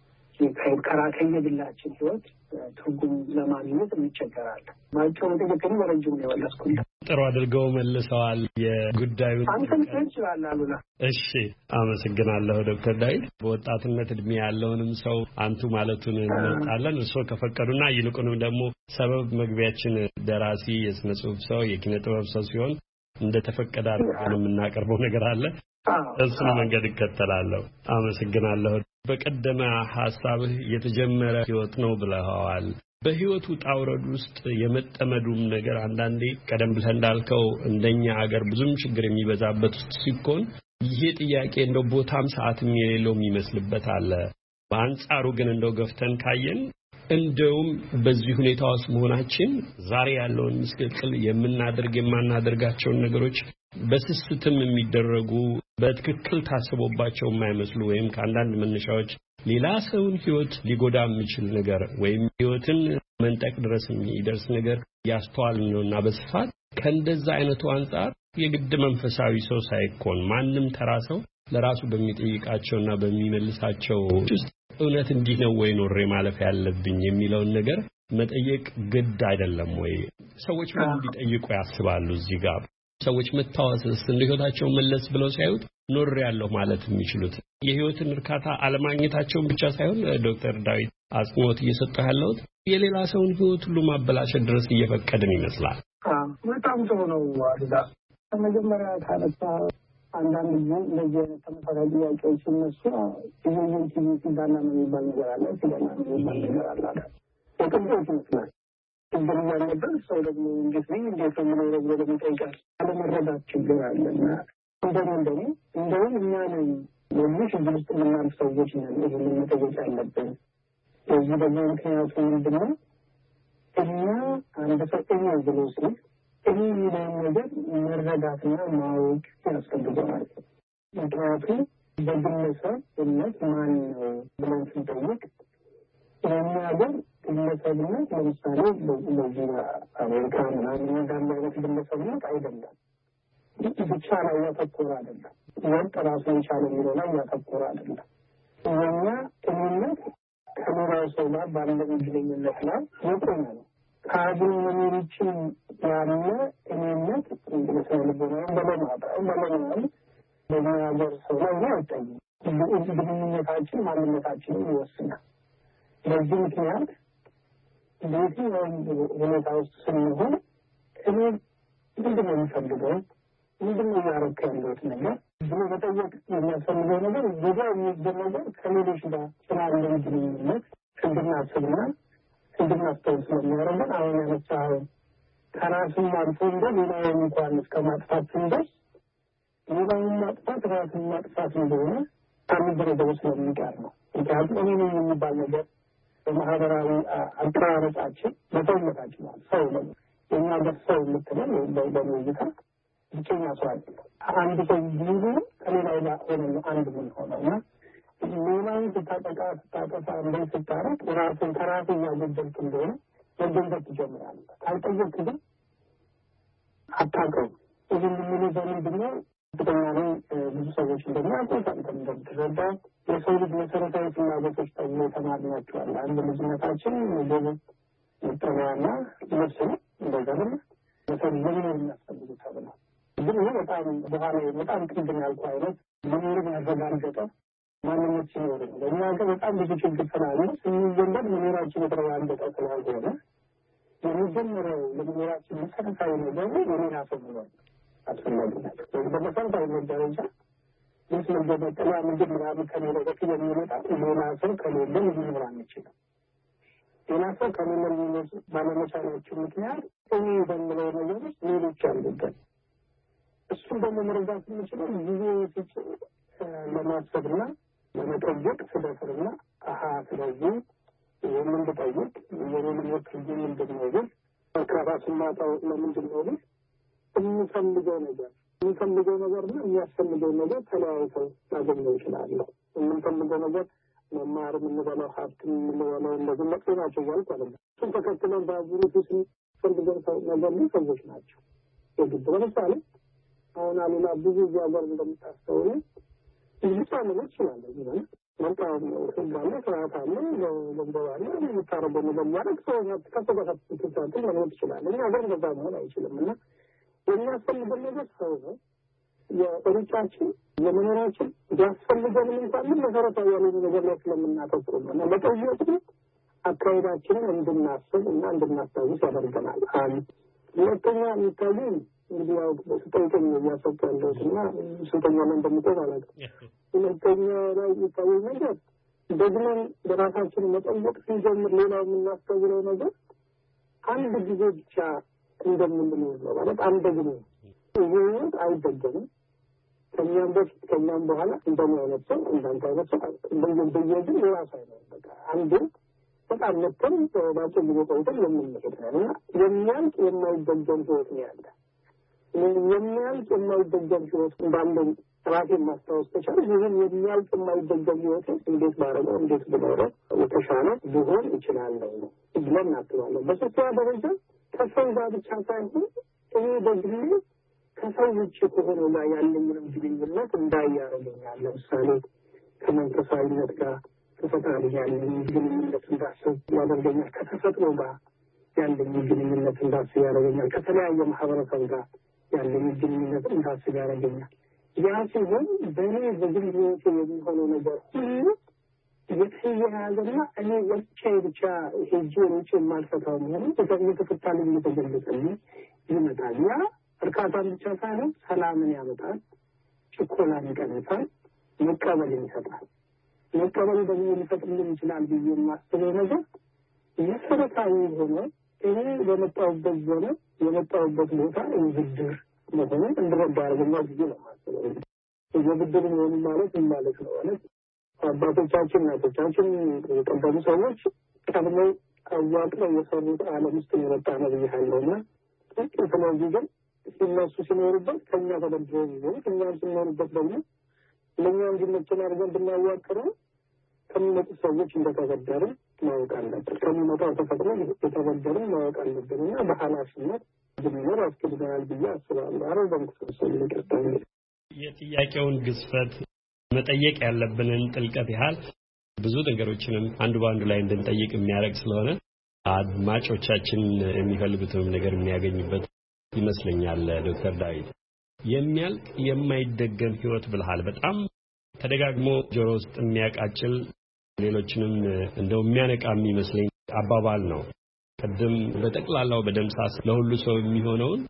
Speaker 6: ከየግላችን ህይወት ትርጉም ለማግኘት እንቸገራለን። ባጭሩ ትክክል ወረጅም ነው ያለስኩት።
Speaker 2: ጥሩ አድርገው መልሰዋል የጉዳዩን።
Speaker 6: አንተም ትችላለህ አሉላ።
Speaker 2: እሺ አመሰግናለሁ ዶክተር ዳዊት። በወጣትነት እድሜ ያለውንም ሰው አንቱ ማለቱን እንመርጣለን። እርስዎ ከፈቀዱና ይልቁንም ደግሞ ሰበብ መግቢያችን ደራሲ፣ የስነ ጽሁፍ ሰው፣ የኪነ ጥበብ ሰው ሲሆን እንደተፈቀደ አድርገን የምናቀርበው ነገር አለ። እሱን መንገድ እከተላለሁ። አመሰግናለሁ። በቀደመ ሐሳብህ የተጀመረ ህይወት ነው ብለዋል። በህይወቱ ጣውረድ ውስጥ የመጠመዱም ነገር አንዳንዴ ቀደም ብለህ እንዳልከው እንደኛ ሀገር ብዙም ችግር የሚበዛበት ውስጥ ሲኮን ይሄ ጥያቄ እንደው ቦታም ሰዓትም የሌለው የሚመስልበት አለ። በአንጻሩ ግን እንደው ገፍተን ካየን እንደውም በዚህ ሁኔታ ውስጥ መሆናችን ዛሬ ያለውን ምስቅልቅል የማናደርጋቸውን ነገሮች በስስትም የሚደረጉ በትክክል ታስቦባቸው የማይመስሉ ወይም ከአንዳንድ መነሻዎች ሌላ ሰውን ህይወት ሊጎዳ የሚችል ነገር ወይም ህይወትን መንጠቅ ድረስ የሚደርስ ነገር ያስተዋልን ነውና በስፋት ከእንደዛ አይነቱ አንጻር የግድ መንፈሳዊ ሰው ሳይኮን ማንም ተራ ሰው ለራሱ በሚጠይቃቸውና በሚመልሳቸው ውስጥ እውነት እንዲህ ነው ወይ ኖሬ ማለፍ ያለብኝ የሚለውን ነገር መጠየቅ ግድ አይደለም ወይ? ሰዎች ምን ሊጠይቁ ያስባሉ? እዚህ ጋር ሰዎች መታወስስ እንደ ህይወታቸው መለስ ብለው ሲያዩት ኖር ያለው ማለት የሚችሉት የህይወትን እርካታ አለማግኘታቸውን ብቻ ሳይሆን ዶክተር ዳዊት አጽንኦት እየሰጠው ያለውት የሌላ ሰውን ህይወት ሁሉ ማበላሸት ድረስ እየፈቀድን ይመስላል።
Speaker 6: በጣም ጥሩ ነው አሉላ። ከመጀመሪያ ካነሳ አንዳንድ ጊዜ እንደዚህ አይነት ተመሳሳይ ጥያቄዎች ሲነሱ ይህንን ቲቪ ሲዳና ነው የሚባል ነገር አለ፣ ሲዳና ነው የሚባል ነገር አለ። የቅንጦት ይመስላል። ችግር ያለበት ሰው ደግሞ እንዴት ነው የምኖረው ብሎ ደግሞ ይጠይቃል። አለመረዳት ችግር አለና እንደውም እኛ ነን የዚህ ችግር ውስጥ የምናልፍ ሰዎች ነን ይህንን መጠየቅ ያለብን። የዚህ ደግሞ ምክንያቱ ምንድን ነው? እኛ አንድ ሰው እኛ ብሎ ሲል ይህ የሚለውን ነገር መረዳትና ማወቅ ያስፈልገናል። ምክንያቱም በግለሰብ እምነት ማን ነው ብለን ስንጠይቅ የእኛ ሀገር ግለሰብነት ለምሳሌ በዚህ አሜሪካ ምናምን እንዳለ አይነት ግለሰብነት አይደለም። ብቻ ላይ ያተኮረ አይደለም። ወጥ ራሱን የቻለ የሚለው ላይ ያተኮረ አይደለም። የእኛ እምነት ከሌላው ሰው ጋር ባለን ግንኙነት ላይ የቆመ ነው። ከአሁን መኖሮችን ያለ እምነት እንግዲህ ልቦናን በለማመን በኛ ሀገር ሰው ላይ አይታይም። ግንኙነታችን ማንነታችንን ይወስናል። በዚህ ምክንያት በየትኛውም ሁኔታ ውስጥ ስንሆን እኔ ምንድን ነው የሚፈልገው ምንድነው ያረከለው ነገር ብሎ መጠየቅ የሚያስፈልገው ነገር ብዙ የሚደረገው ከሌሎች ጋር ስላለ ግንኙነት እንድናስብና እንድናስተውል ስለሚያደርገን አሁን ያነሳው ከራስን አልፎ እንደ ሌላውን እንኳን እስከ ማጥፋት ስንደርስ ሌላውን ማጥፋት ራስን ማጥፋት እንደሆነ አንድ ደረጃ ስለሚቀር ነው። ምክንያቱም እኔ ነኝ የሚባል ነገር በማህበራዊ አቀራረጻችን በሰውነታችን ሰው ነው የኛ በሰው የምትለው በሙዚቃ ብቸኛ ሰው አይደለም። አንድ ሰው ብዙ ከሌላው ጋር ሆነ አንድ ምን ሆነና ሌላውን ስታጠፋ እንደው ስታረቅ ራስን ከራስ እያገደልክ እንደሆነ መገንዘብ ትጀምራለህ። ካልጠየቅ ግን አታውቅም። ይህን የምንለው ምንድን ነው? በተለይ ብዙ ሰዎች እንደሚያውቁት አንተም እንደምትረዳው የሰው ልጅ መሰረታዊ ፍላጎቶች ተብሎ ተማርናቸዋል። አንድ ልጅነታችን ምግብ፣ መጠለያና ልብስ ነው። እንደዛ ነው ለሰው ልጅ የሚያስፈልጉ ተብለው ግን ይህ በጣም በኋላ በጣም ቅድም ያልኩህ አይነት መኖርን ያረጋገጠ ማንነት ሲኖር ነው። በእኛ ሀገር በጣም ብዙ ችግር ስላለ ስንዘንበድ መኖራችን የተረጋገጠ ስላልሆነ የሚጀምረው ለመኖራችን መሰረታዊ ነገር የሌላ ሰው መኖር አስፈላጊ ናቸው። በመሰረታዊ ደረጃ ምስ መገበጠላ ምግብ ምናምን ከሌለ በፊት የሚመጣ ሌላ ሰው ከሌለ ሊኖር አንችልም። ሌላ ሰው ከሌለ ሊኖር ባለመቻላችን ምክንያት እኔ በምለው ነገር ውስጥ ሌሎች አሉበት። እሱን ደግሞ መረዳት የምችለው ጊዜ ፍጭ ለማሰብና ለመጠየቅ ስደፍርና ስለዚህ ይህንን ብጠይቅ የኔን ወክል ምንድን ነው ግን ከራስ ማጣው ለምንድን ነው ግን የሚፈልገው ነገር እና የሚያስፈልገው ነገር ተለያይተው ላገኘው ይችላለሁ። የምንፈልገው ነገር መማር፣ የምንበላው ሀብት፣ የምንበላው እንደዚህ መጥፎ ናቸው እያልኩ አይደለም። እሱን ተከትለን በአዙሪቱ ስንፈልገው ነገር ግን ሰዎች ናቸው የግድ። ለምሳሌ አሁን አሉላ ብዙ እዚህ ሀገር እንደምታስተውሉ ብዙ ልጆች ይችላለ ሆነ መልካም ህግ አለ፣ ስርዓት አለ፣ ገንዘብ አለ፣ የምታረገው ነገር ማድረግ ሰው ከተበሳት ለመሆን ትችላለ። እኛ ሀገር በዛ መሆን አይችልም እና የሚያስፈልገን ነገር ሰው ነው። የሩጫችን የመኖራችን ቢያስፈልገንም እንኳን መሰረታዊ ያልሆነ ነገር ላይ ስለምናተኩር ነው እና መጠየቅ አካሄዳችንን እንድናስብ እና እንድናስታውስ ያደርገናል። ሁለተኛ የሚታዩ እንግዲህ ያው ስጠይቀኝ እያሰብኩ ያለሁት እና ስንተኛ ላይ እንደምቆም አላውቅም። ሁለተኛ ላይ የሚታየው ነገር ደግመን በራሳችን መጠየቅ ስንጀምር ሌላው የምናስተውለው ነገር አንድ ጊዜ ብቻ እንደምንኖር ነው። ማለት አንድ ጊዜ ይሄን አይደገምም። ከኛም በፊት ከኛም በኋላ እንደማይነት ሰው እንዳንተ አይነት ሰው እንደየግን የራሱ አይነት በቃ አንዱ በጣም መጥተን ባጭር ጊዜ ቆይተን የምንመጣ ነው እና የሚያልቅ የማይደገም ህይወት ነው ያለ። የሚያልቅ የማይደገም ህይወት እንዳለን ራሴን ማስታወስ ተቻለ። ይህን የሚያልቅ የማይደገም ህይወት እንዴት ባረገው እንዴት ብኖረው የተሻለ ሊሆን ይችላል ነው ብለን እናስባለን። በሶስተኛ ደረጃ ከሰው ጋር ብቻ ሳይሆን እኔ በግሌ ከሰው ውጭ ከሆነው ጋር ያለኝንም ግንኙነት እንዳያረገኛል። ለምሳሌ ከመንፈሳዊነት ጋር ከፈጣሪ ያለኝ ግንኙነት እንዳስብ ያደርገኛል። ከተፈጥሮ ጋር ያለኝ ግንኙነት እንዳስብ ያደርገኛል። ከተለያየ ማህበረሰብ ጋር ያለኝ ግንኙነት እንዳስብ ያደርገኛል። ያ ሲሆን በእኔ በግል ህይወቴ የሚሆነው ነገር ሁሉ የተያያዘና እኔ ወጪ ብቻ ሄጄ ውጭ የማልፈታው መሆኑ የተፈታልኝ የተገለጸልኝ ይመጣል። ያ እርካታን ብቻ ሳይሆን ሰላምን ያመጣል፣ ችኮላን ይቀንሳል፣ መቀበልን ይሰጣል። መቀበል ደግሞ ሊፈጥርልን ይችላል ብዬ የማስበው ነገር መሰረታዊ ሆኖ እኔ በመጣሁበት ዞነ የመጣሁበት ቦታ እንድድር መሆኑን እንድረዳ ያደርገኛል ብዬ ነው የማስበው። የብድር መሆኑ ማለት ምን ማለት ነው? ማለት አባቶቻችን እናቶቻችን የቀደሙ ሰዎች ቀድመው አዋቅረው የሰሩት ዓለም ውስጥ የመጣ ነው ብያለሁና ስለዚህ ግን እነሱ ሲኖሩበት ከኛ ተበድረው ነው እኛም ስንኖርበት ደግሞ ለኛ እንዲመቸን አድርገን ብናዋቅረው ከሚመጡ ሰዎች እንደተበደረ ማወቅ አለብን። ከሚመጣው ተፈጥሮ የተበደረ ማወቅ አለብን እና በኃላፊነት እንድንኖር አስገድደናል ብዬ አስባለሁ። አረጋም ተሰለ ይቀርታል።
Speaker 2: የጥያቄውን ግዝፈት መጠየቅ ያለብንን ጥልቀት ያህል ብዙ ነገሮችንም አንዱ በአንዱ ላይ እንድንጠይቅ የሚያደርግ ስለሆነ አድማጮቻችን የሚፈልጉትንም ነገር የሚያገኙበት ይመስለኛል። ዶክተር ዳዊት የሚያልቅ የማይደገም ህይወት ብልሃል በጣም ተደጋግሞ ጆሮ ውስጥ የሚያቃጭል ሌሎችንም እንደው የሚያነቃ የሚመስለኝ አባባል ነው። ቀደም በጠቅላላው በደምሳስ ለሁሉ ሰው የሚሆነውን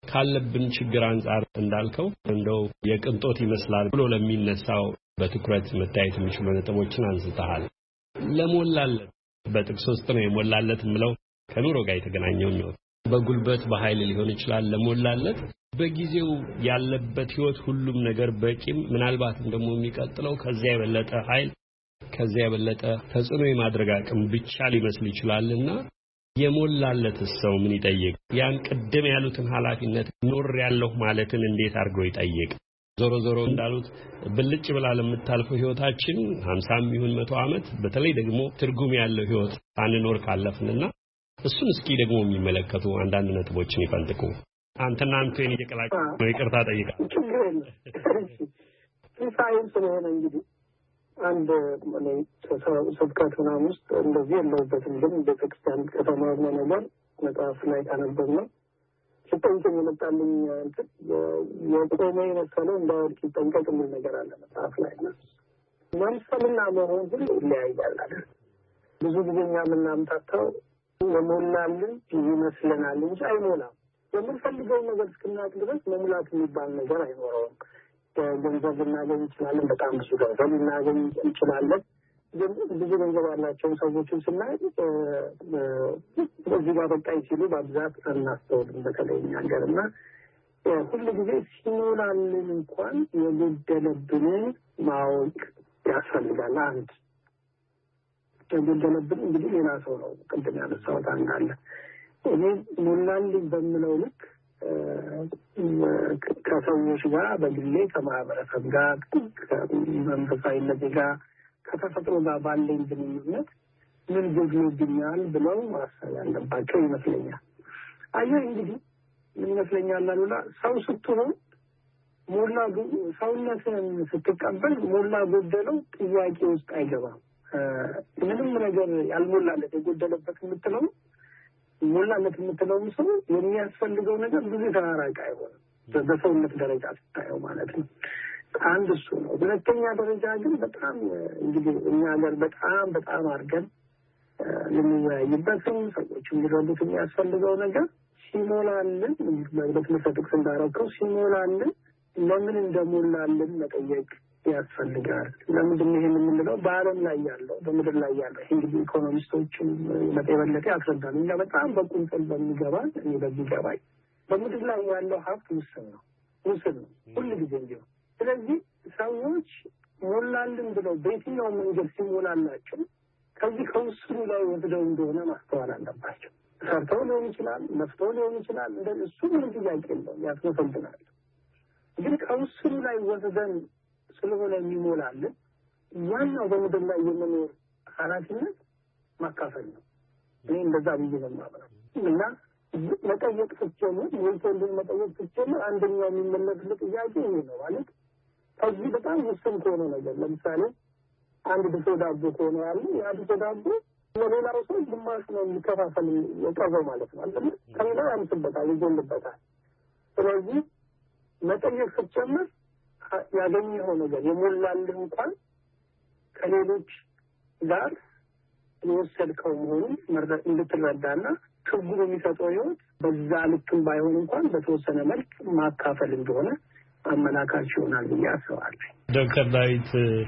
Speaker 2: ካለብን ችግር አንፃር እንዳልከው እንደው የቅንጦት ይመስላል ብሎ ለሚነሳው በትኩረት መታየት የሚችሉ ነጥቦችን አንስተሃል። ለሞላለት በጥቅስ ውስጥ ነው የሞላለት ምለው ከኑሮ ጋር የተገናኘው ነው። በጉልበት በኃይል ሊሆን ይችላል ለሞላለት በጊዜው ያለበት ህይወት ሁሉም ነገር በቂም ምናልባትም ደግሞ የሚቀጥለው ከዚያ የበለጠ ኃይል ከዚያ የበለጠ ተጽዕኖ የማድረግ አቅም ብቻ ሊመስል ይችላልና የሞላለት ሰው ምን ይጠይቅ? ያን ቀደም ያሉትን ኃላፊነት ኖር ያለው ማለትን እንዴት አድርጎ ይጠይቅ? ዞሮ ዞሮ እንዳሉት ብልጭ ብላ ለምታልፈው ህይወታችን 50ም ይሁን 100 ዓመት በተለይ ደግሞ ትርጉም ያለው ህይወት አንኖር ካለፍንና እሱን እስኪ ደግሞ የሚመለከቱ አንዳንድ ነጥቦችን ይፈንጥቁ። አንተና አንተን እየቀላቀሉ ነው ይቅርታ ጠይቃለሁ።
Speaker 6: ሳይንስ ስለሆነ እንግዲህ አንድ ሰብከት ምናምን ውስጥ እንደዚህ የለውበትም፣ ግን ቤተክርስቲያን ከተማርነው ነገር መጽሐፍ ላይ ካነበብነው ሲጠንቀቅ የመጣልኝ እንትን የቆመ የመሰለው እንዳወድቅ ይጠንቀቅ የሚል ነገር አለ መጽሐፍ ላይ እና መምሰልና መሆን ሁሉ ይለያያል አይደል? ብዙ ጊዜ እኛ የምናምታታው የሞላልን ይመስለናል እንጂ አይሞላም። የምንፈልገው ነገር እስክናውቅ ድረስ መሙላት የሚባል ነገር አይኖረውም። ገንዘብ ልናገኝ እንችላለን፣ በጣም ብዙ ገንዘብ ልናገኝ እንችላለን። ግን ብዙ ገንዘብ ያላቸውን ሰዎችን ስናይ እዚህ ጋር በቃኝ ሲሉ በብዛት እናስተውልም። በተለይ እኛ ሀገር እና ሁሉ ጊዜ ሲሞላልን እንኳን የጎደለብንን ማወቅ ያስፈልጋል። አንድ የጎደለብን እንግዲህ ሌላ ሰው ነው። ቅድም ያነሳሁት አንዳለ እኔ ሞላልኝ በምለው ልክ ከሰዎች ጋር በግሌ ከማህበረሰብ ጋር ከመንፈሳዊነት ጋር ከተፈጥሮ ጋር ባለኝ ግንኙነት ምን ጎድሎብኛል ብለው ማሰብ ያለባቸው ይመስለኛል። አየህ እንግዲህ ምን ይመስለኛል አሉላ ሰው ስትሆን ሞላ ሰውነትን ስትቀበል ሞላ ጎደለው ጥያቄ ውስጥ አይገባም። ምንም ነገር ያልሞላለት የጎደለበት የምትለው ሞላለት የምትለው ሰው የሚያስፈልገው ነገር ብዙ ተራራቂ አይሆንም በሰውነት ደረጃ ስታየው ማለት ነው። አንድ እሱ ነው። ሁለተኛ ደረጃ ግን በጣም እንግዲህ እኛ ሀገር በጣም አድርገን ለሚወያይበትም ሰዎች የሚረዱት የሚያስፈልገው ነገር ሲሞላልን በትምህርት ጥቅስ እንዳረከው ሲሞላልን ለምን እንደሞላልን መጠየቅ ያስፈልጋል። ለምንድን ነው ይሄን የምንለው? በዓለም ላይ ያለው በምድር ላይ ያለው እንግዲህ ኢኮኖሚስቶችም በተበለጠ ያስረዳሉ። እኛ በጣም በቁንጽል በሚገባን እኔ በሚገባኝ በምድር ላይ ያለው ሀብት ውስን ነው ሁሉ ጊዜ እንጂ። ስለዚህ ሰዎች ሞላልን ብለው በየትኛው መንገድ ሲሞላላቸው ከዚህ ከውስኑ ላይ ወስደው እንደሆነ ማስተዋል አለባቸው። ሰርተው ሊሆን ይችላል፣ ለፍተው ሊሆን ይችላል። እንደሱ ምንም ጥያቄ የለውም፣ ያስመሰግናል። ግን ከውስኑ ላይ ወስደን ስለሆነ የሚሞላልን ዋናው በምድር ላይ የመኖር ኃላፊነት ማካፈል ነው። እኔ እንደዛ ብዬ ነው የማምነው። እና መጠየቅ ስትጀምር ወይም መጠየቅ ስትጀምር አንደኛው የሚመለስበት ጥያቄ ይሄ ነው ማለት ከዚህ በጣም ውስን ከሆነ ነገር ለምሳሌ አንድ ድፎ ዳቦ ከሆነ ያለ ያ ድፎ ዳቦ ለሌላው ሰው ግማሽ ነው የሚከፋፈል የቀረው ማለት ነው አይደል? ከሌላው ያንስበታል፣ ይጎልበታል። ስለዚህ መጠየቅ ስትጀምር ያገኘኸው ነገር የሞላልህ እንኳን ከሌሎች ጋር የወሰድከው መሆኑን እንድትረዳና ትርጉም የሚሰጠው ህይወት በዛ ልክም ባይሆን እንኳን በተወሰነ መልክ ማካፈል እንደሆነ አመላካች ይሆናል ብዬ አስባለሁ።
Speaker 2: ዶክተር ዳዊት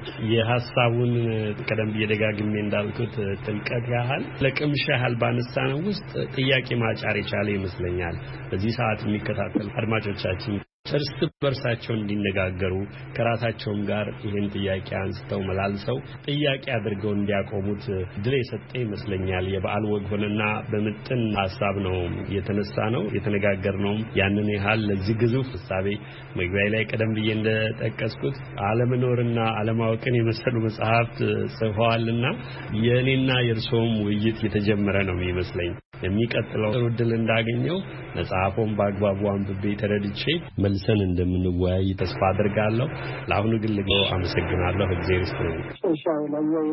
Speaker 2: የሐሳቡን ቀደም ብዬ ደጋግሜ እንዳልኩት ጥልቀት ያህል ለቅምሻ ያህል ባነሳነው ውስጥ ጥያቄ ማጫር የቻለ ይመስለኛል። በዚህ ሰዓት የሚከታተሉ አድማጮቻችን እርስ በርሳቸው እንዲነጋገሩ ከራሳቸውም ጋር ይህን ጥያቄ አንስተው መላልሰው ጥያቄ አድርገው እንዲያቆሙት ድል የሰጠ ይመስለኛል። የበዓል ወግ ሆነና በምጥን ሐሳብ ነው የተነሳ ነው የተነጋገርነው። ያንን ያህል ለዚህ ግዙፍ ሐሳቤ መግቢያ ላይ ቀደም ብዬ እንደጠቀስኩት ዓለመኖርና ዓለማወቅን የመሰሉ መጽሐፍት ጽፈዋልና የእኔና የእርሶም ውይይት የተጀመረ ነው የሚመስለኝ። የሚቀጥለው እድል እንዳገኘው መጽሐፉን በአግባቡ አንብቤ ተረድቼ መልሰን እንደምንወያይ ተስፋ አድርጋለሁ። ለአሁኑ ግን አመሰግናለሁ። እግዚአብሔር ይስጥልኝ።
Speaker 6: ኢንሻአላህ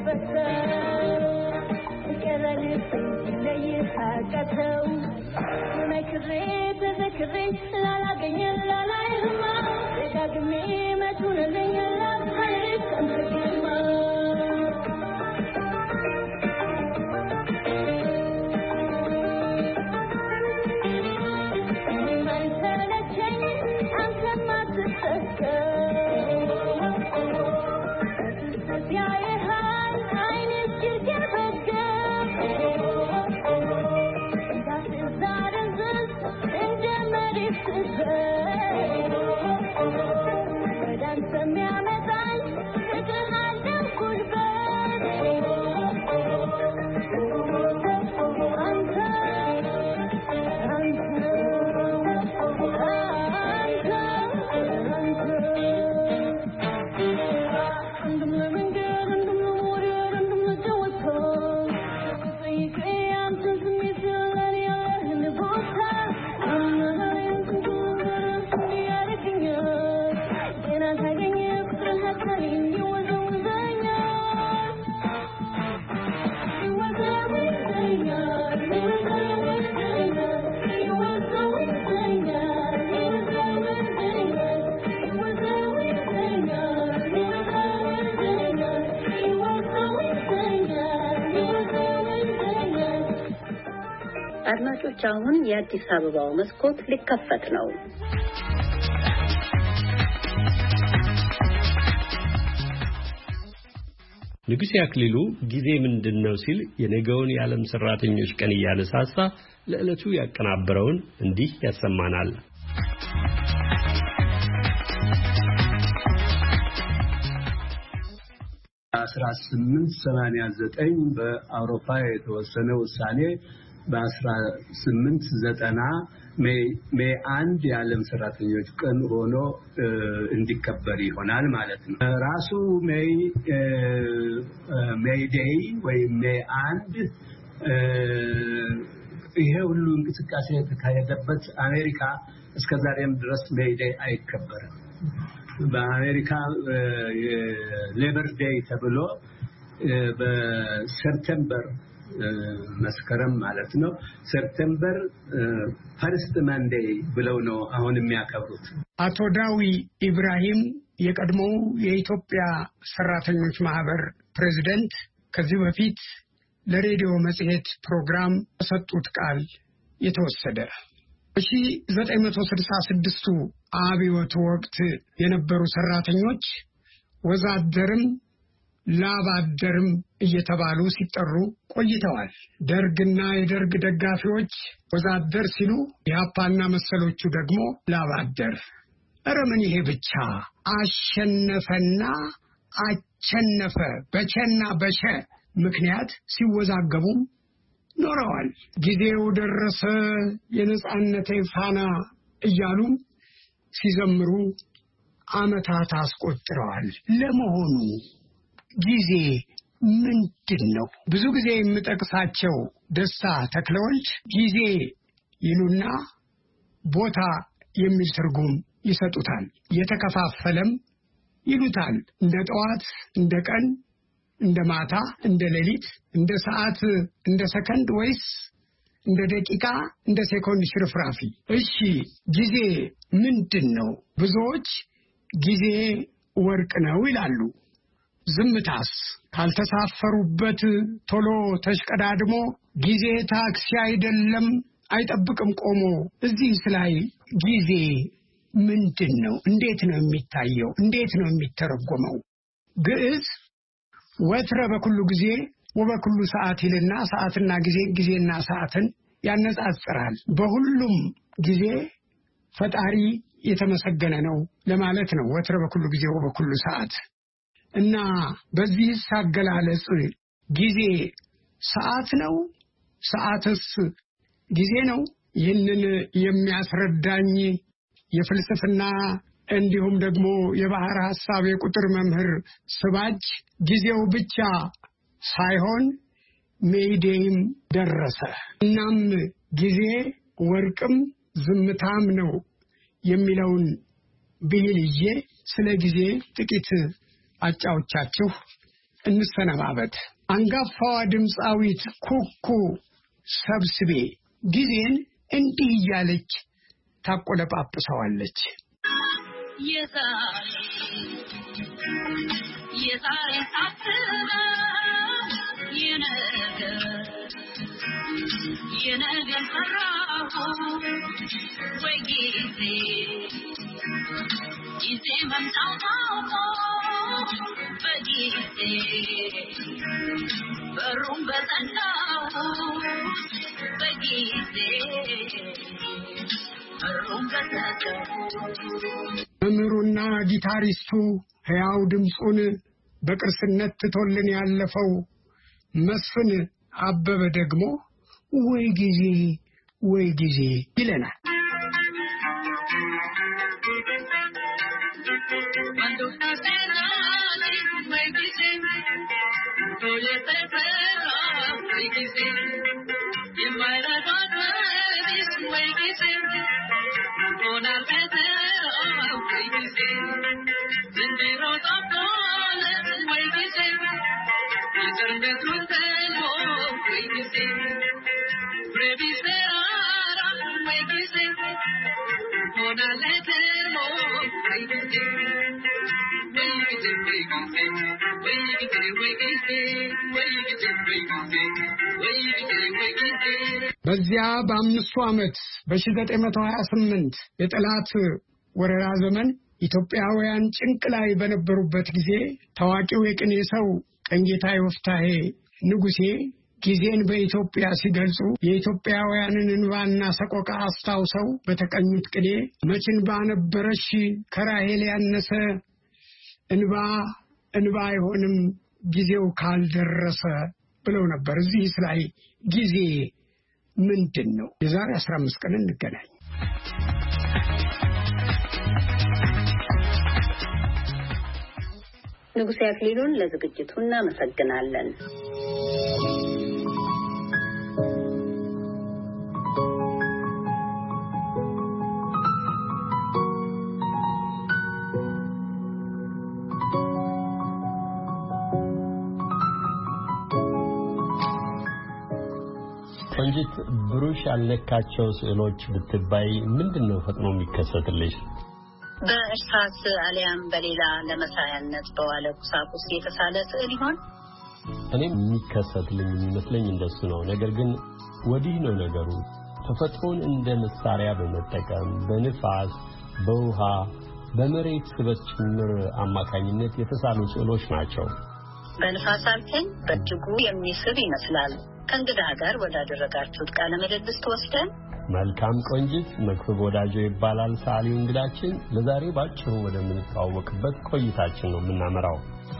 Speaker 3: አድማጮች አሁን የአዲስ አበባው መስኮት ሊከፈት ነው።
Speaker 2: ንጉሴ አክሊሉ ጊዜ ምንድነው ሲል የነገውን የዓለም ሰራተኞች ቀን እያነሳሳ ለዕለቱ ያቀናበረውን እንዲህ ያሰማናል።
Speaker 7: 1889 በአውሮፓ የተወሰነ ውሳኔ በ1890 ሜይ 1 የዓለም ሰራተኞች ቀን ሆኖ እንዲከበር ይሆናል ማለት ነው። ራሱ ሜይ ዴይ ወይ ሜይ 1 ይሄ ሁሉ እንቅስቃሴ የተካሄደበት አሜሪካ እስከዛሬም ድረስ ሜይ ዴይ አይከበርም። በአሜሪካ የሌበር ዴይ ተብሎ በሴፕቴምበር መስከረም ማለት ነው ሴፕቴምበር ፈርስት መንዴይ ብለው ነው አሁን የሚያከብሩት።
Speaker 8: አቶ ዳዊ ኢብራሂም የቀድሞው የኢትዮጵያ ሰራተኞች ማህበር ፕሬዝዳንት ከዚህ በፊት ለሬዲዮ መጽሔት ፕሮግራም ሰጡት ቃል የተወሰደ በ1966 አብዮት ወቅት የነበሩ ሰራተኞች ወዛደርም ላባደርም እየተባሉ ሲጠሩ ቆይተዋል። ደርግና የደርግ ደጋፊዎች ወዛደር ሲሉ ያፓና መሰሎቹ ደግሞ ላባደር። ኧረ ምን ይሄ ብቻ አሸነፈና አቸነፈ በቸና በሸ ምክንያት ሲወዛገቡም ኖረዋል። ጊዜው ደረሰ የነጻነቴ ፋና እያሉ ሲዘምሩ ዓመታት አስቆጥረዋል። ለመሆኑ ጊዜ ምንድነው? ብዙ ጊዜ የምጠቅሳቸው ደስታ ተክለወልድ ጊዜ ይሉና ቦታ የሚል ትርጉም ይሰጡታል። የተከፋፈለም ይሉታል። እንደ ጠዋት፣ እንደ ቀን፣ እንደ ማታ፣ እንደ ሌሊት፣ እንደ ሰዓት፣ እንደ ሰከንድ ወይስ እንደ ደቂቃ፣ እንደ ሴኮንድ ሽርፍራፊ? እሺ ጊዜ ምንድነው? ብዙዎች ጊዜ ወርቅ ነው ይላሉ። ዝምታስ ካልተሳፈሩበት ቶሎ ተሽቀዳድሞ ጊዜ ታክሲ አይደለም አይጠብቅም ቆሞ። እዚህ ላይ ጊዜ ምንድነው? እንዴት ነው የሚታየው? እንዴት ነው የሚተረጎመው? ግዕዝ ወትረ በኩሉ ጊዜ ወበኩሉ ሰዓት ይልና ሰዓትና ጊዜ ጊዜና ሰዓትን ያነጻጽራል። በሁሉም ጊዜ ፈጣሪ የተመሰገነ ነው ለማለት ነው ወትረ በኩሉ ጊዜ ወበኩሉ ሰዓት። እና በዚህ አገላለጽ ጊዜ ሰዓት ነው? ሰዓትስ ጊዜ ነው? ይህንን የሚያስረዳኝ የፍልስፍና እንዲሁም ደግሞ የባህር ሐሳብ የቁጥር መምህር ስባጅ ጊዜው ብቻ ሳይሆን ሜይዴይም ደረሰ። እናም ጊዜ ወርቅም ዝምታም ነው የሚለውን ብሂልዬ ስለ ጊዜ ጥቂት አጫውቻችሁ እንሰነባበት። አንጋፋዋ ድምፃዊት ኩኩ ሰብስቤ ጊዜን እንዲህ እያለች ታቆለጳጵሰዋለች።
Speaker 9: የዛሬ ሳትባ የነገር ፈራሁ ወይ ጊዜ መምጣቱ በጊዜ በሩም በጠናሁ በጊዜ በሩም በጠናሁ
Speaker 8: መምህሩና ጊታሪስቱ ሕያው ድምጹን በቅርስነት ትቶልን ያለፈው መስፍን አበበ ደግሞ ወይ ጊዜ ይለናል። በዚያ በ5 ዓመት በ1928 የጠላት ወረራ ዘመን ኢትዮጵያውያን ጭንቅ ላይ በነበሩበት ጊዜ ታዋቂው የቅኔ ሰው ቀኝጌታ ዮፍታሔ ንጉሴ ጊዜን በኢትዮጵያ ሲገልጹ የኢትዮጵያውያንን እንባና ሰቆቃ አስታውሰው በተቀኙት ቅኔ መችን ባነበረሽ ከራሄል ያነሰ እንባ አይሆንም ጊዜው ካልደረሰ ብለው ነበር። እዚህ ላይ ጊዜ ምንድነው? የዛሬ 15 ቀን እንገናኝ።
Speaker 3: ንጉሴ አክሊሉን ለዝግጅቱ እናመሰግናለን።
Speaker 2: ቆንጂት ብሩሽ ያለካቸው ስዕሎች ብትባይ ምንድነው ፈጥኖ የሚከሰትልሽ?
Speaker 3: በእርሳስ አሊያም በሌላ ለመሳያነት በዋለ ቁሳቁስ የተሳለ ስዕል ይሆን?
Speaker 2: እኔም የሚከሰትልኝ የሚመስለኝ እንደሱ ነው። ነገር ግን ወዲህ ነው ነገሩ። ተፈጥሮን እንደ መሳሪያ በመጠቀም በንፋስ፣ በውሃ፣ በመሬት ስበት ጭምር አማካኝነት የተሳሉ ስዕሎች ናቸው።
Speaker 3: በንፋስ አልከኝ በእጅጉ የሚስብ ይመስላል። ከእንግዳ ጋር ወዳደረጋችሁት ቃለ ምልልስ ተወስደን
Speaker 2: መልካም ቆንጂት። መክብብ ወዳጆ ይባላል ሰዓሊው እንግዳችን። ለዛሬ ባጭሩ ወደምንተዋወቅበት ቆይታችን ነው የምናመራው።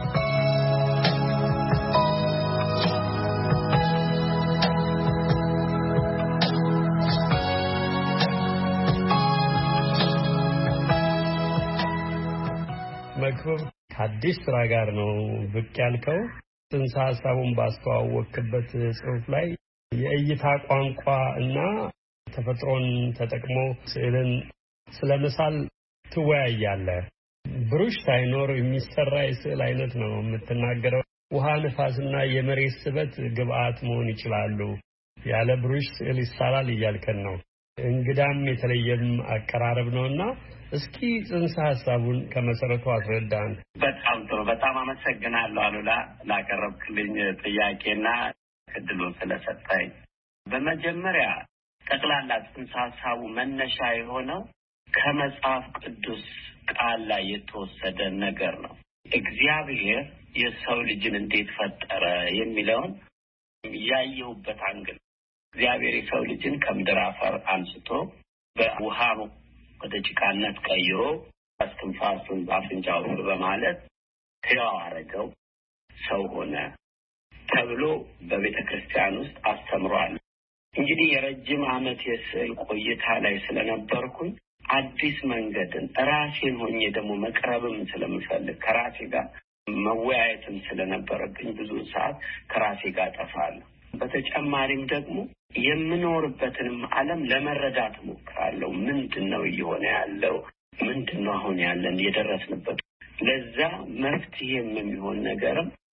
Speaker 2: መክብብ ከአዲስ ስራ ጋር ነው ብቅ ያልከው። ጽንሰ ሐሳቡን ባስተዋወቅበት ጽሑፍ ላይ የእይታ ቋንቋ እና ተፈጥሮን ተጠቅሞ ስዕልን ስለመሳል ትወያያለህ። ብሩሽ ሳይኖር የሚሰራ የስዕል አይነት ነው የምትናገረው። ውሃ፣ ነፋስና የመሬት ስበት ግብአት መሆን ይችላሉ። ያለ ብሩሽ ስዕል ይሳላል እያልከን ነው። እንግዳም የተለየም አቀራረብ ነውና እስኪ ጽንሰ ሐሳቡን ከመሰረቱ አስረዳን።
Speaker 10: በጣም ጥሩ። በጣም አመሰግናለሁ አሉላ ላቀረብክልኝ ጥያቄና እድሉን ስለሰጠኝ። በመጀመሪያ ጠቅላላ ጽንሰ ሐሳቡ መነሻ የሆነው ከመጽሐፍ ቅዱስ ቃል ላይ የተወሰደ ነገር ነው። እግዚአብሔር የሰው ልጅን እንዴት ፈጠረ የሚለውን ያየሁበት አንግል። እግዚአብሔር የሰው ልጅን ከምድር አፈር አንስቶ በውሃ ወደ ጭቃነት ቀይሮ አስተንፋሱን በአፍንጫው በማለት ሕያው አረገው፣ ሰው ሆነ ተብሎ በቤተ ክርስቲያን ውስጥ አስተምሯል። እንግዲህ የረጅም ዓመት የስዕል ቆይታ ላይ ስለነበርኩኝ አዲስ መንገድን ራሴን ሆኜ ደግሞ መቅረብም ስለምፈልግ ከራሴ ጋር መወያየትም ስለነበረብኝ ብዙ ሰዓት ከራሴ ጋር ጠፋለሁ። በተጨማሪም ደግሞ የምኖርበትንም ዓለም ለመረዳት ሞክራለሁ። ምንድነው እየሆነ ያለው? ምንድነው አሁን ያለን የደረስንበት? ለዛ መፍትሄ የሚሆን ነገርም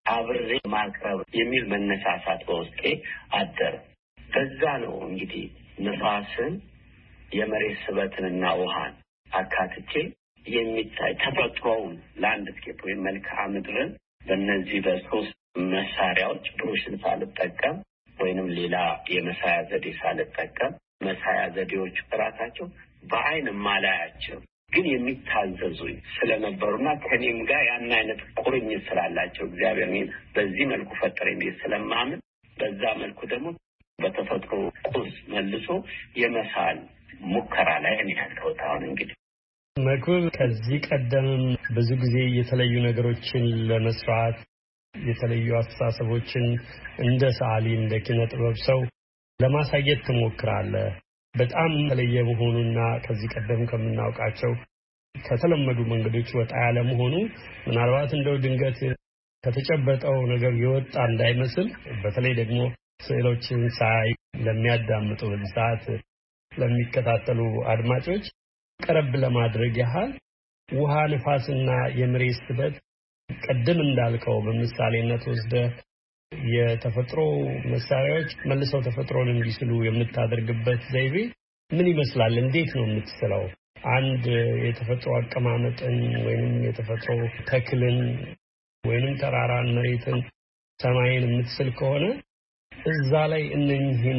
Speaker 10: አብሬ ማቅረብ የሚል መነሳሳት በውስጤ አደረ። በዛ ነው እንግዲህ ንፋስን የመሬት ስበትንና ውሃን አካትቼ የሚታይ ተፈጥሮውን ላንድስኬፕ ወይም መልክዓ ምድርን በእነዚህ በሶስት መሳሪያዎች ብሩሽን ሳልጠቀም ወይንም ሌላ የመሳያ ዘዴ ሳልጠቀም መሳያ ዘዴዎች ራሳቸው በአይን ማላያቸው ግን የሚታዘዙኝ ስለነበሩና ከኔም ጋር ያን አይነት ቁርኝት ስላላቸው እግዚአብሔር እኔን በዚህ መልኩ ፈጠረኝ ብዬ ስለማምን በዛ መልኩ ደግሞ በተፈጥሮ ቁስ መልሶ የመሳል ሙከራ ላይ እኔ ያልከውት አሁን እንግዲህ
Speaker 2: መክብብ ከዚህ ቀደምም ብዙ ጊዜ የተለዩ ነገሮችን ለመስራት የተለዩ አስተሳሰቦችን እንደ ሰዓሊ እንደ ኪነ ጥበብ ሰው ለማሳየት ትሞክራለህ። በጣም የተለየ መሆኑና ከዚህ ቀደም ከምናውቃቸው ከተለመዱ መንገዶች ወጣ ያለ መሆኑ ምናልባት እንደው ድንገት ከተጨበጠው ነገር የወጣ እንዳይመስል በተለይ ደግሞ ስዕሎችን ሳይ ለሚያዳምጡ በሰዓት ለሚከታተሉ አድማጮች ቀረብ ለማድረግ ያህል ውሃ ንፋስና የመሬት ስበት ቀደም እንዳልከው በምሳሌነት ወስደ የተፈጥሮ መሳሪያዎች መልሰው ተፈጥሮን እንዲስሉ የምታደርግበት ዘይቤ ምን ይመስላል? እንዴት ነው የምትስለው? አንድ የተፈጥሮ አቀማመጥን ወይንም የተፈጥሮ ተክልን ወይንም ተራራን፣ መሬትን፣ ሰማይን የምትስል ከሆነ እዛ ላይ እነኚህን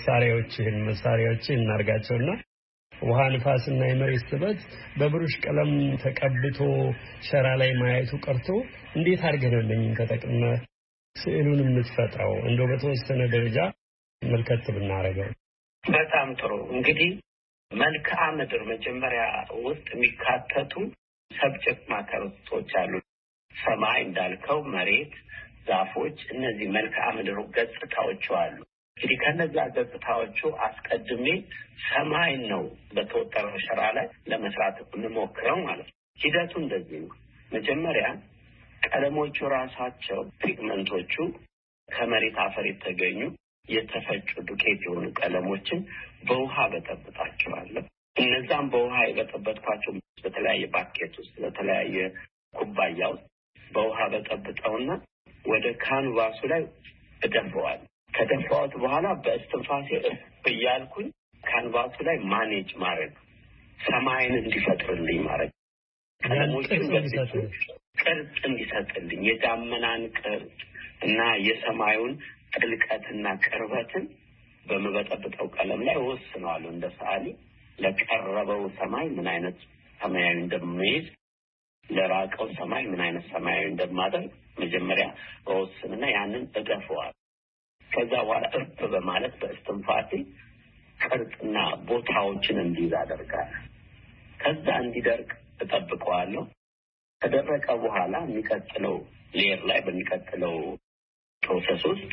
Speaker 2: መሳሪያዎችን እናርጋቸውና ውሃ ንፋስና የመሬት ስበት በብሩሽ ቀለም ተቀብቶ ሸራ ላይ ማየቱ ቀርቶ እንዴት አድርገህ ነው እነኚህን ተጠቅመህ ስዕሉን የምትፈጥረው? እንደው በተወሰነ ደረጃ መልከት ብናረገው።
Speaker 10: በጣም ጥሩ። እንግዲህ መልክዓ ምድር መጀመሪያ ውስጥ የሚካተቱ ሰብጀክት ማተሮች አሉ። ሰማይ እንዳልከው፣ መሬት፣ ዛፎች፣ እነዚህ መልክዓ ምድሩ ገጽታዎቹ አሉ። እንግዲህ ከነዛ ገጽታዎቹ አስቀድሜ ሰማይን ነው በተወጠረው ሸራ ላይ ለመስራት እንሞክረው ማለት ነው። ሂደቱ እንደዚህ ነው። መጀመሪያ ቀለሞቹ ራሳቸው ፒግመንቶቹ ከመሬት አፈር የተገኙ የተፈጩ ዱቄት የሆኑ ቀለሞችን በውሃ በጠብጣቸዋለሁ። እነዛም በውሃ የበጠበጥኳቸው በተለያየ ባኬት ውስጥ በተለያየ ኩባያ ውስጥ በውሃ በጠብጠውና ወደ ካንቫሱ ላይ እደፈዋለሁ። ከደፋሁት በኋላ በእስትንፋሴ እያልኩኝ ካንቫሱ ላይ ማኔጅ ማድረግ ሰማይን እንዲፈጥርልኝ ማድረግ ቀለሞችን ቅርጽ እንዲሰጥልኝ የዳመናን ቅርጽ እና የሰማዩን ጥልቀትና ቅርበትን በመበጠብጠው ቀለም ላይ ወስነዋለሁ። እንደ ሰዓሊ ለቀረበው ሰማይ ምን አይነት ሰማያዊ እንደምይዝ፣ ለራቀው ሰማይ ምን አይነት ሰማያዊ እንደማደርግ መጀመሪያ ወስንና ያንን እደፈዋለሁ። ከዛ በኋላ እርፍ በማለት በእስትንፋሴ ቅርጽና ቦታዎችን እንዲይዝ አደርጋለሁ። ከዛ እንዲደርቅ እጠብቀዋለሁ። ከደረቀ በኋላ የሚቀጥለው ሌየር ላይ በሚቀጥለው ፕሮሰስ ውስጥ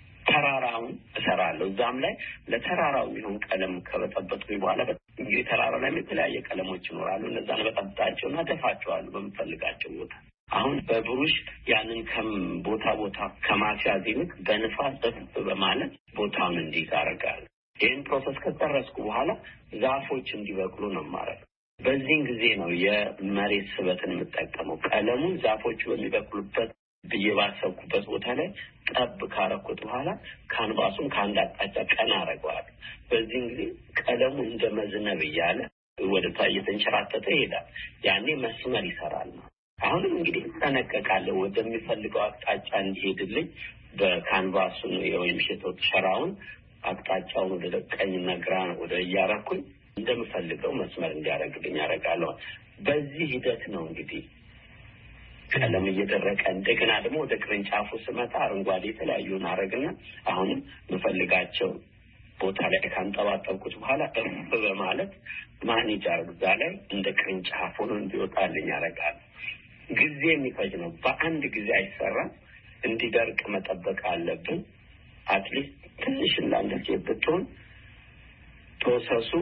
Speaker 10: ተራራውን እሰራለሁ። እዛም ላይ ለተራራው የሚሆን ቀለም ከበጠበጥኩኝ በኋላ እንግዲህ ተራራ ላይ የተለያየ ቀለሞች ይኖራሉ። እነዛን በጠብጣቸውና ደፋቸዋለሁ በምፈልጋቸው ቦታ። አሁን በብሩሽ ያንን ቦታ ከማስያዝ ይልቅ በንፋስ ጠፍ በማለት ቦታውን እንዲይዝ አደርጋለሁ። ይህን ፕሮሰስ ከጨረስኩ በኋላ ዛፎች እንዲበቅሉ ነው የማደርገው። በዚህን ጊዜ ነው የመሬት ስበትን የምጠቀመው። ቀለሙን ዛፎቹ በሚበቅሉበት ብዬ ባሰብኩበት ቦታ ላይ ጠብ ካረኩት በኋላ ካንቫሱን ከአንድ አቅጣጫ ቀና አደርገዋለሁ። በዚህን ጊዜ ቀለሙ እንደ መዝነብ እያለ ወደ ታች እየተንሸራተተ ይሄዳል። ያኔ መስመር ይሰራል ነው። አሁንም እንግዲህ ተነቀቃለሁ ወደሚፈልገው አቅጣጫ እንዲሄድልኝ በካንቫሱ ወይም ሸቶት ሸራውን አቅጣጫውን ወደ ቀኝና ግራ ወደ እያረኩኝ እንደምፈልገው መስመር እንዲያደርግልኝ አደርጋለሁ። በዚህ ሂደት ነው እንግዲህ ቀለም እየደረቀ እንደገና ደግሞ ወደ ቅርንጫፉ ስመጣ አረንጓዴ የተለያዩን አረግና አሁንም የምፈልጋቸው ቦታ ላይ ካንጠባጠብኩት በኋላ እርፍ በማለት ማኔጅ አርግዛ ላይ እንደ ቅርንጫፍ ሆኖ እንዲወጣልኝ አደርጋለሁ። ጊዜ የሚፈጅ ነው። በአንድ ጊዜ አይሰራም። እንዲደርቅ መጠበቅ አለብን። አትሊስት ትንሽ እንዳንደዚህ ብትሆን ፕሮሰሱ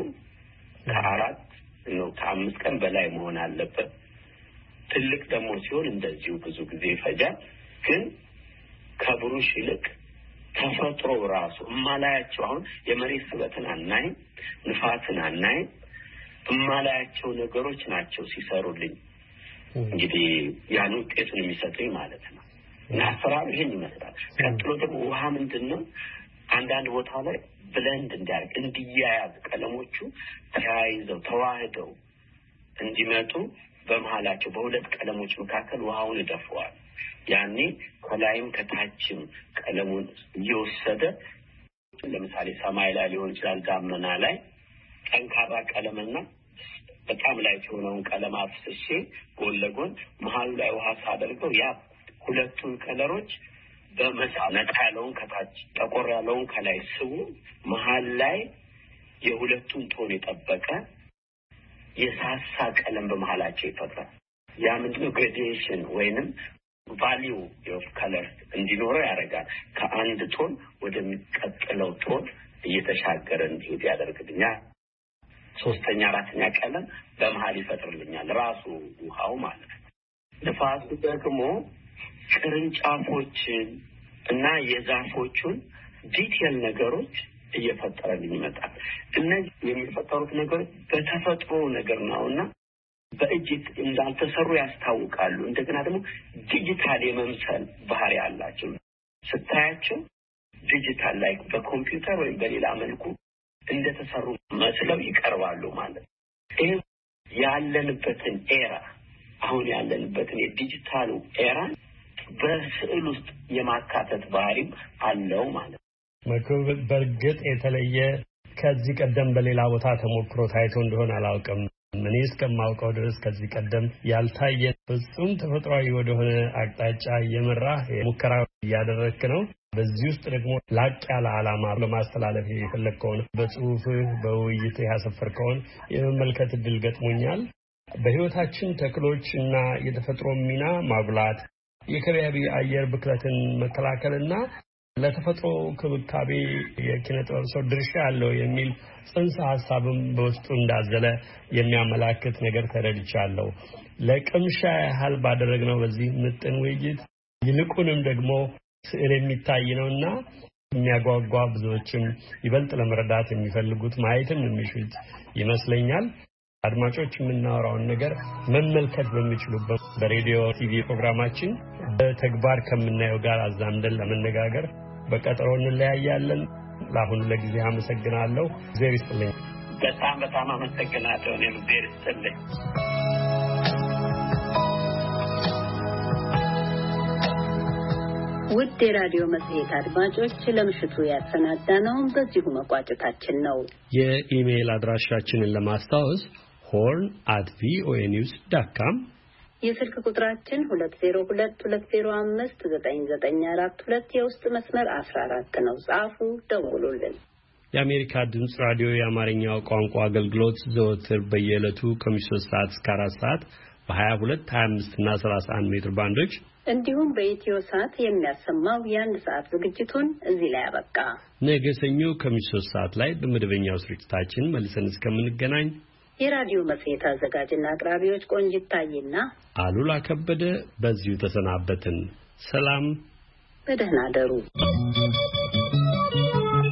Speaker 10: ከ5 ቀን በላይ መሆን አለበት። ትልቅ ደግሞ ሲሆን እንደዚሁ ብዙ ጊዜ ይፈጃል። ግን ከብሩሽ ይልቅ ተፈጥሮ ራሱ እማላያቸው አሁን የመሬት ስበትን አናይም፣ ንፋስን አናይም። እማላያቸው ነገሮች ናቸው ሲሰሩልኝ እንግዲህ ያን ውጤቱን የሚሰጡኝ ማለት ነው። እና አሰራሩ ይሄን ይመስላል። ቀጥሎ ደግሞ ውሃ ምንድነው አንዳንድ ቦታ ላይ ብለንድ እንዲያርግ እንዲያያዝ ቀለሞቹ ተያይዘው ተዋህደው እንዲመጡ በመሃላቸው በሁለት ቀለሞች መካከል ውሃውን ይደፈዋል። ያኔ ከላይም ከታችም ቀለሙን እየወሰደ ለምሳሌ ሰማይ ላይ ሊሆን ይችላል ዳመና ላይ ጠንካራ ቀለምና በጣም ላይ የሆነውን ቀለም አፍስሼ ጎን ለጎን መሃሉ ላይ ውሃ ሳደርገው ያ ሁለቱን ከለሮች በመሳነጣ ያለውን ከታች ጠቆር ያለውን ከላይ ስቡ መሃል ላይ የሁለቱን ቶን የጠበቀ የሳሳ ቀለም በመሃላቸው ይፈጥራል። ያ ምንድነው ግሬዲዬሽን ወይንም ቫልዩ ኦፍ ከለር እንዲኖረው ያደርጋል። ከአንድ ቶን ወደሚቀጥለው ቶን እየተሻገረ እንዲሄድ ያደርግልኛል። ሶስተኛ አራተኛ ቀለም በመሃል ይፈጥርልኛል ራሱ ውሃው ማለት ነው። ንፋሱ ደግሞ ቅርንጫፎችን እና የዛፎቹን ዲቴል ነገሮች እየፈጠረልኝ ይመጣል። እነዚህ የሚፈጠሩት ነገሮች በተፈጥሮ ነገር ነውና በእጅ እንዳልተሰሩ ያስታውቃሉ። እንደገና ደግሞ ዲጂታል የመምሰል ባህሪ አላቸው። ስታያቸው ዲጂታል ላይ በኮምፒውተር ወይም በሌላ መልኩ እንደተሰሩ መስለው ይቀርባሉ ማለት ነው። ይሄ ያለንበትን ኤራ አሁን ያለንበትን የዲጂታሉ ኤራ በስዕል ውስጥ የማካተት ባህሪም አለው ማለት ነው።
Speaker 2: በእርግጥ የተለየ ከዚህ ቀደም በሌላ ቦታ ተሞክሮ ታይቶ እንደሆነ አላውቅም። እኔ እስከማውቀው ድረስ ከዚህ ቀደም ያልታየ ፍጹም ተፈጥሯዊ ወደሆነ አቅጣጫ የመራህ ሙከራ እያደረግክ ነው። በዚህ ውስጥ ደግሞ ላቅ ያለ ዓላማ ለማስተላለፍ የፈለግከውን በጽሁፍህ በውይይትህ ያሰፈርከውን የመመልከት እድል ገጥሞኛል። በህይወታችን ተክሎች እና የተፈጥሮ ሚና ማጉላት የከባቢ አየር ብክለትን መከላከልና ለተፈጥሮ ክብካቤ የኪነ ጥበብ ሰው ድርሻ ያለው የሚል ጽንሰ ሐሳብም በውስጡ እንዳዘለ የሚያመላክት ነገር ተረድቻለሁ። ለቅምሻ ያህል ባደረግነው በዚህ ምጥን ውይይት ይልቁንም ደግሞ ስዕል የሚታይ ነውና የሚያጓጓ ብዙዎችም ይበልጥ ለመረዳት የሚፈልጉት ማየትም የሚሹት ይመስለኛል። አድማጮች የምናወራውን ነገር መመልከት በሚችሉበት በሬዲዮ ቲቪ ፕሮግራማችን በተግባር ከምናየው ጋር አዛምደን ለመነጋገር በቀጠሮ እንለያያለን። ለአሁኑ ለጊዜ አመሰግናለሁ። እግዚአብሔር ይስጥልኝ።
Speaker 10: በጣም አመሰግናለሁ። እኔም እግዚአብሔር ይስጥልኝ።
Speaker 3: ውድ የራዲዮ መጽሔት አድማጮች ለምሽቱ ያሰናዳነውን በዚሁ መቋጨታችን ነው።
Speaker 2: የኢሜይል አድራሻችንን ለማስታወስ horn@voanews.com
Speaker 3: የስልክ ቁጥራችን 2022059942 የውስጥ መስመር 14 ነው። ጻፉ፣ ደውሉልን።
Speaker 2: የአሜሪካ ድምጽ ራዲዮ የአማርኛው ቋንቋ አገልግሎት ዘወትር በየዕለቱ ከምሽቱ 3 ሰዓት እስከ 4 ሰዓት በ22፣ 25 እና 31 ሜትር ባንዶች
Speaker 3: እንዲሁም በኢትዮ ሰዓት የሚያሰማው የአንድ ሰዓት ዝግጅቱን እዚህ ላይ አበቃ።
Speaker 2: ነገ ሰኞ ከምሽቱ 3 ሰዓት ላይ በመደበኛው ስርጭታችን መልሰን እስከምንገናኝ
Speaker 3: የራዲዮ መጽሔት አዘጋጅና አቅራቢዎች ቆንጂት ታዬና
Speaker 2: አሉላ ከበደ በዚሁ ተሰናበትን። ሰላም፣
Speaker 3: በደህና አደሩ።